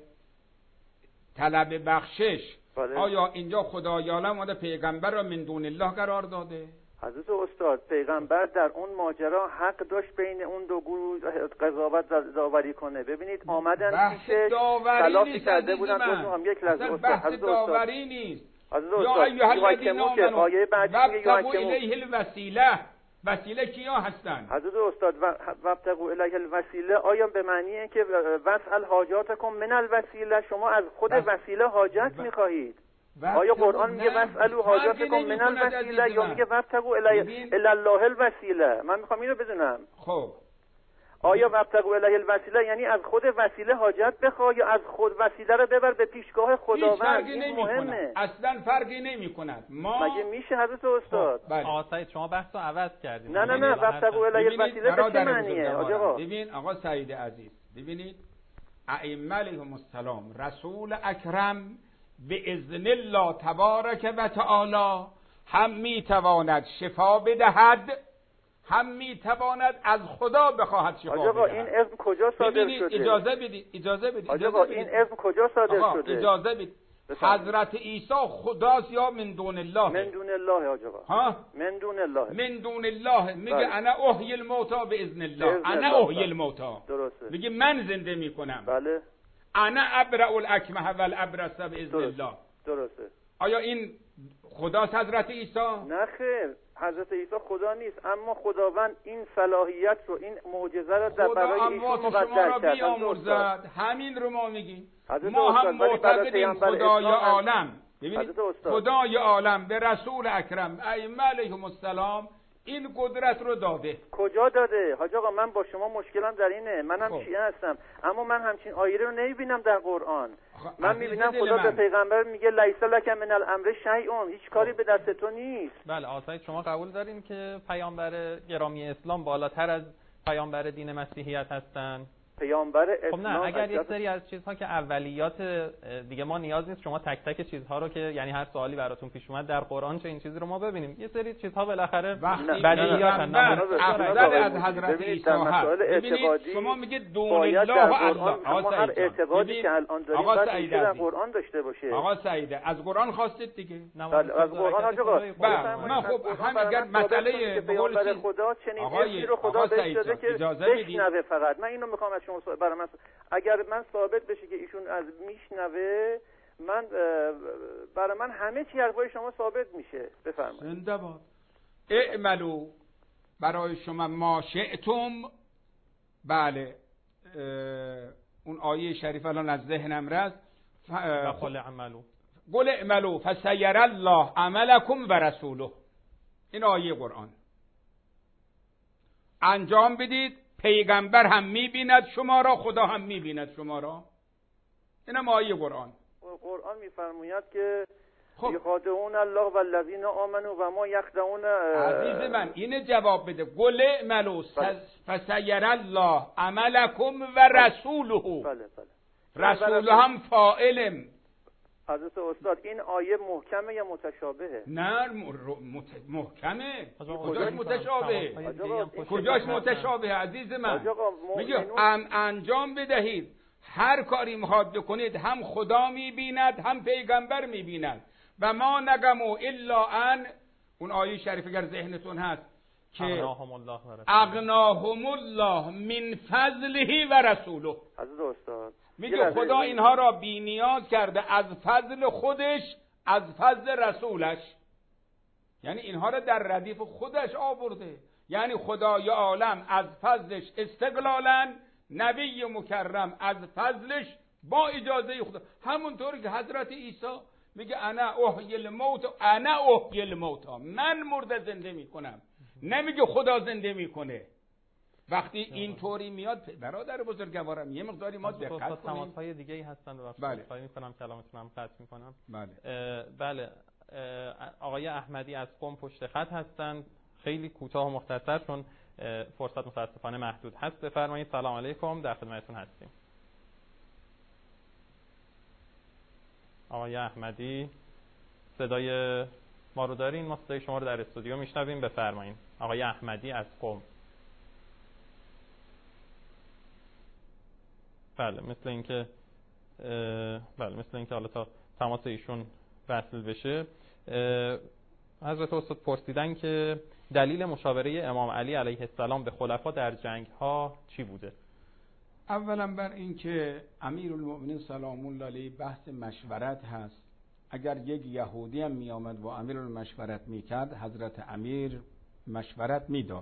طلب بخشش، بله. آیا اینجا خدای عالم اومده پیغمبر رو من دون الله قرار داده؟ حضرت استاد پیغمبر در اون ماجرا حق داشت بین اون دو گروه قضاوت داوری کنه. ببینید آمدن پیش خلافی کرده بودن. یک لحظه استاد، بحث داوری نیست. یا ایها الذین آمنوا وابتغوا الیه الوسیله. وسیله کیا هستن؟ حضرت استاد وابتغوا الیه الوسیله آیا به معنی این که وسأل حاجاتکم من الوسیله، شما از خود وسیله حاجت میخواهید؟ آیا قرآن میگه وسألوا حاجاتکم من الوسیله یا میگه وابتغوا الی الله الوسیله؟ من میخوام اینو بدونم. خب آیا وابتغوا الیه الوسیله یعنی از خود وسیله حاجت بخواه یا از خود وسیله رو ببر به پیشگاه خداوند؟ این مهمه. اصلا فرقی نمی‌کند. مگه میشه حضرت استاد؟ سعید شما بحث رو عوض کردید. نه وابتغوا الیه الوسیله به چه معنیه آقا؟ ببین آقا سعید عزیز، ببینید ائمه علیهم السلام، رسول اکرم به اذن الله تبارک و تعالی هم میتواند شفا بدهد، هم میتواند از خدا بخواهد شفا بدهد. آقا این اسم کجا صادر شده؟ اجازه بدید. آقا این اسم کجا صادر شده؟ اجازه بدید. حضرت عیسی خداست یا من دون الله؟ من دون الله آقا. ها؟ من دون الله. من دون الله میگه انا احیی الموتى باذن الله. انا احیی الموتى. درسته. میگه من زنده میکنم. بله. انا ابرأ الاکمه والابرص باذن الله. درسته. آیا این خداست حضرت عیسی؟ نه خیر، حضرت عیسی خدا نیست، اما خداوند این صلاحیت رو، این معجزه رو در برای ایشون مقدر کرد. همین رو ما میگیم. ما هم معتقدیم خدای عالم، ببینید خدای عالم به رسول اکرم ائمه علیهم السلام این قدرت رو داده. کجا داده؟ حاج آقا من با شما مشکلم در اینه، منم شیعه هستم، اما من همچین آیه رو نمیبینم در قرآن. من میبینم خدا به پیغمبر میگه لیس لک من الامر شیء، هیچ کاری به دست تو نیست. بله آسایید شما قبول دارین که پیامبر گرامی اسلام بالاتر از پیامبر دین مسیحیت هستن؟ پیامبر اسلام. خب نه، اگر یک سری از چیزها که اولیات دیگه ما نیاز نیست شما تک تک چیزها رو که یعنی هر سوالی براتون پیش اومد در قرآن چه این چیزی رو ما ببینیم. یه سری چیزها بالاخره بدیهیات افضل از حضرت عیسی هست. شما میگه دون الله و الله. هر اعتقادی که الان داریم باید در قرآن داشته باشه. آقا سعیده از قرآن خواستید دیگه. از قرآن آقا. من خب همین مسئله پیامبر خدا چنین چیزی رو خدا بهش داده که بشنوه. فقط من اینو میخوام برای من، اگر من ثابت بشه که ایشون از میشنوه، من برای من همه چی حرفای شما ثابت میشه. بفرمایید. زنده باد. اعملوا برای شما ما شئتم. بله اون آیه شریف الان از ذهنم رفت. قل اعملوا قل اعملوا فسیر الله عملکم و رسوله. این آیه قرآن. انجام بدید، پیغمبر هم میبیند شما را، خدا هم میبیند شما را. اینم آیه قرآن. قرآن میفرماید که خب یخادعون الله والذین آمنوا و ما یخدعون. عزیز من اینه جواب بده. قل اعملوا فسیر الله عملکم و رسوله. بله رسوله هم فاعلم. حضرت استاد این آیه محکمه یا متشابهه؟ نه محکمه. کجاش متشابه؟ کجاش متشابه عزیز من؟ میگه انجام بدهید، هر کاری میخواد بکنید هم خدا میبیند هم پیغمبر میبیند. و ما نقموا الا ان، اون آیه شریف اگر ذهنتون هست که اغناهم الله من فضله و رسوله. حضرت استاد میگه خدا اینها را بی نیاز کرده از فضل خودش، از فضل رسولش. یعنی اینها را در ردیف خودش آورده. یعنی خدای عالم از فضلش استقلالا، نبی مکرم از فضلش با اجازه خدا. همونطوری که حضرت عیسی میگه انا احیی الموت، من مرده زنده میکنم. نمیگه خدا زنده میکنه. وقتی اینطوری میاد برادر بزرگوارم یه مقداری ما دقت کنیم. تماس‌های دیگه‌ای هستن و بله. خواهی می‌کنم کلامتون هم قطع می‌کنم. بله. آقای احمدی از قم پشت خط هستن. خیلی کوتاه و مختصر چون فرصت متاسفانه محدود هست. بفرمایید. سلام علیکم، در خدمتتون هستیم. آقای احمدی صدای ما رو دارین؟ ما صدای شما رو در استودیو میشنویم. بفرمایید. آقای احمدی از قم. بله مثل اینکه حالا تا تماس ایشون وصل بشه. حضرت استاد پرسیدن که دلیل مشاوره امام علی علیه السلام به خلفا در جنگ ها چی بوده؟ اولا بر این که امیرالمؤمنین سلام الله علیه بحث مشورت هست. اگر یک یهودی هم می آمد و امیرالمشورت میکرد، حضرت امیر مشورت میداد.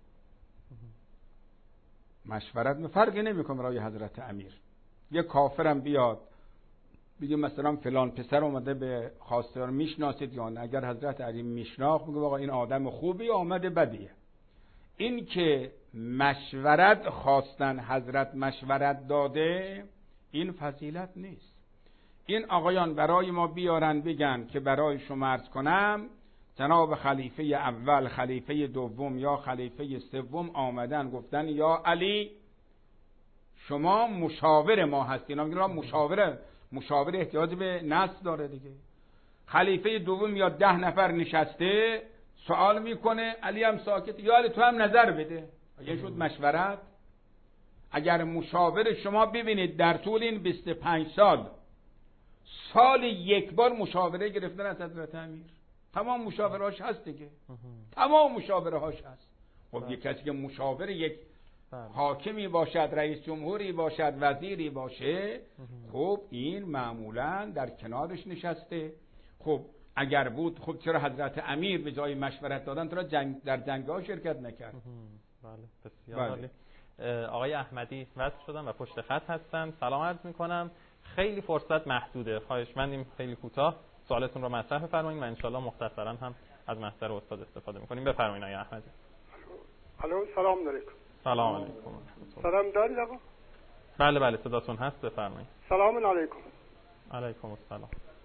مشورت فرقی نمیکنه برای حضرت امیر. یک کافرم بیاد بگه مثلا فلان پسر اومده به خواستار میشناسید یا نه، اگر حضرت علی میشناخت میگه آقا این آدم خوبی آمده بدیه. این که مشورت خواستن حضرت مشورت داده این فضیلت نیست. این آقایان برای ما بیارن بگن که برای شما عرض کنم جناب خلیفه اول، خلیفه دوم یا خلیفه سوم آمدن گفتن یا علی شما مشاور ما هستین. مشاور احتیاج به نص داره دیگه. خلیفه دوم یا 10 نفر نشسته سوال میکنه، علی هم ساکت، یا علی تو هم نظر بده. یه شد مشورت. اگر مشاور شما ببینید در طول این 25 سال یک بار مشاوره گرفتن از حضرت امیر، تمام مشاورهاش هست دیگه. تمام مشاورهاش هست. خب یک کسی که مشاور یک حاکمی باشد، رئیس جمهوری باشد، وزیری باشه، خب این معمولا در کنارش نشسته. خب اگر بود خب چرا حضرت امیر به جای مشورت دادن چرا در جنگ‌ها شرکت نکرد؟ بله بسیار عالی. آقای احمدی وصل شدن و پشت خط هستن. سلام عرض می‌کنم. خیلی فرصت محدوده، خواهشمندیم خیلی کوتاه سوالتون رو مطرح بفرمایید و ان شاءالله مختصرا هم از محضر استاد استفاده می‌کنیم. بفرمایید آقای احمدی. الو سلام علیکم. سلام علیکم. سلام دارید آقا؟ بله صداتون هست، بفرمایید. سلام علیکم. علیکم السلام.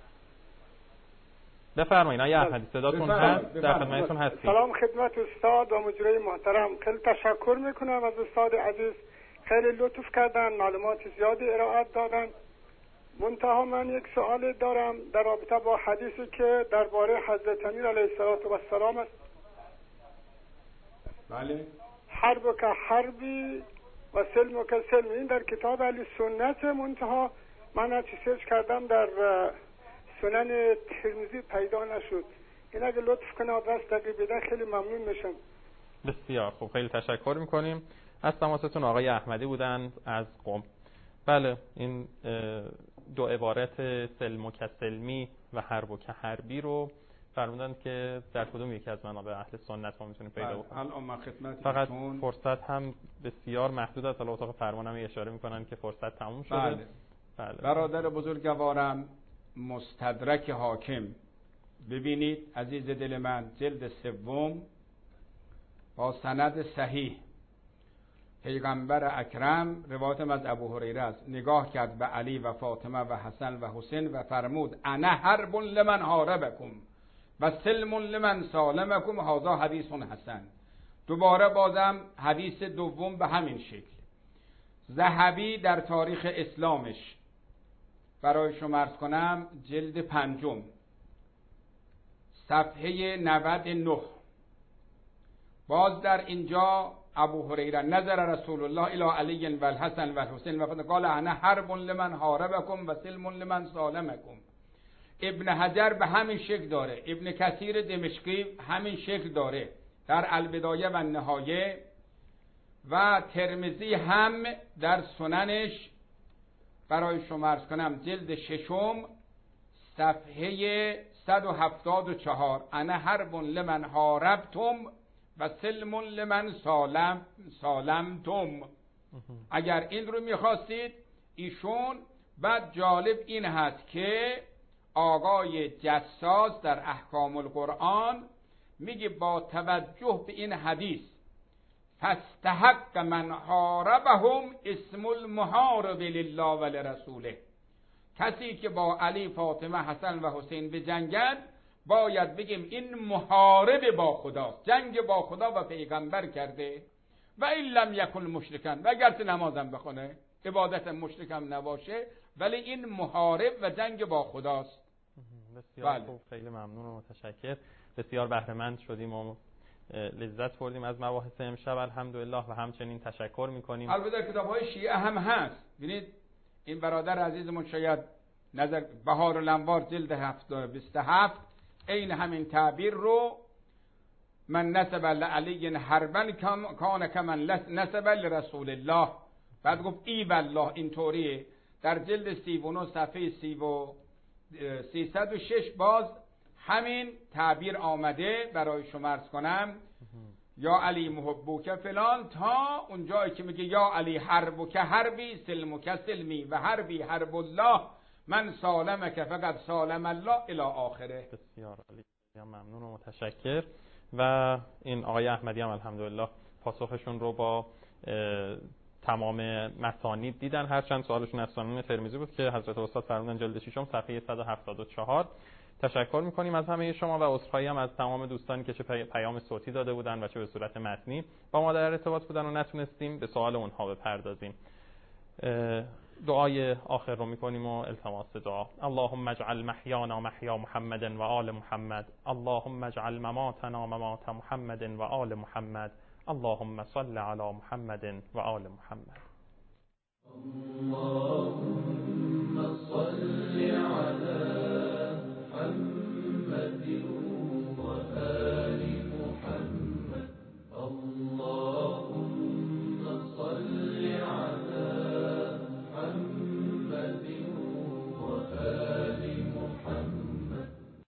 بفرمایید آقای احمدی صداتون هست، در خدمتتون هستیم. سلام خدمت استاد و مجری محترم. خیلی تشکر میکنم از استاد عزیز، خیلی لطف کردن، معلومات زیادی ارائه دادن. منتها من یک سوال دارم در رابطه با حدیثی که درباره حضرت امیر علیه السلام است. بله. حرب که حربی و سلم که سلم، این در کتاب اهل سنت. منتها من هرچی سرچ کردم در سنن ترمذی پیدا نشد. این اگه لطف کنه آدرس دقیق بده خیلی ممنون میشم. بسیار خوب، خیلی تشکر میکنیم از تماستون. آقای احمدی بودند از قم. بله این دو عبارت سلم و کسلمی و حرب و که حربی رو فرمودن که در کدوم یکی از منابع اهل سنت ما میتونیم پیدا بکنیم. الان من خدمت فقط فرصت هم بسیار محدود است. حالا اتاق فرمان هم اشاره میکنن که فرصت تموم شده. بله. برادر بزرگوارم، مستدرک حاکم ببینید عزیز دل من، جلد 3 با سند صحیح، پیغمبر اکرم روایت از ابو هریره است، نگاه کرد به علی و فاطمه و حسن و حسین و فرمود انا حرب لمن حاربکم و سلم لمن سالمکم، هذا حدیث حسن. دوباره بازم حدیث دوم به همین شکل. ذهبی در تاریخ اسلامش برای شما عرض کنم جلد 5 صفحه 99، باز در اینجا ابو هریره نظر رسول الله الی علی و الحسن و الحسین و قال انا حرب لمن حاربکم و سلم لمن سالمکم. ابن حجر به همین شکل داره، ابن کثیر دمشقی همین شکل داره در البدایه و النهایه، و ترمذی هم در سننش برای شما عرض کنم جلد 6 صفحه 174 انا حرب لمن حاربتم و سلم لمن سالمتم. اگر این رو میخواستید ایشون، بعد جالب این هست که آقای جساس در احکام القرآن میگه با توجه به این حدیث فاستحق من حاربهم اسم المحارب لله و لرسوله، کسی که با علی، فاطمه، حسن و حسین بجنگد باید بگیم این محارب با خداست، جنگ با خدا و پیغمبر کرده. و این لم یکن مشرکن، و اگرچه نمازم بخونه، عبادت مشرکم نباشه، ولی این محارب و جنگ با خداست. بسیار خوب، خیلی ممنون و متشکر. بسیار بهره مند شدیم و لذت بردیم از مباحث امشب الحمدلله، و همچنین تشکر میکنیم. البته کتاب‌های شیعه هم هست. ببینید این برادر عزیزمون شاید نظر بهار الانوار جلد 27 این همین تعبیر رو من نسب لعلی حربا کان کمن نسب لرسول الله، بعد گفت ای والله اینطوریه. در جلد 39 صفحه 306 باز همین تعبیر آمده برای شما عرض کنم یا علی محبوک فلان، تا اونجایی که میگه یا علی حربک حربی سلمک سلمی و حربی حرب الله من سالمک فقط سالم الله الی آخره. بسیار عالی، ممنون و متشکر. و این آقای احمدی هم الحمدلله پاسخشون رو با تمام مسانید دیدن، هرچند سوالشون از سنن ترمذی بود که حضرت استاد فرمودن جلد 6 صفحه 174. تشکر میکنیم از همه شما و عذرخواهی هم از تمام دوستانی که چه پیام صوتی داده بودن و چه به صورت متنی با ما در ارتباط بودن و نتونستیم به سوال اونها بپردازیم. دعای آخر رو میکنیم و التماس دعا. اللهم اجعل محیانا محیا محمد و آل محمد، اللهم اجعل مماتنا ممات محمد و آل محمد، اللهم صل علی محمد و آل محمد. اللهم صل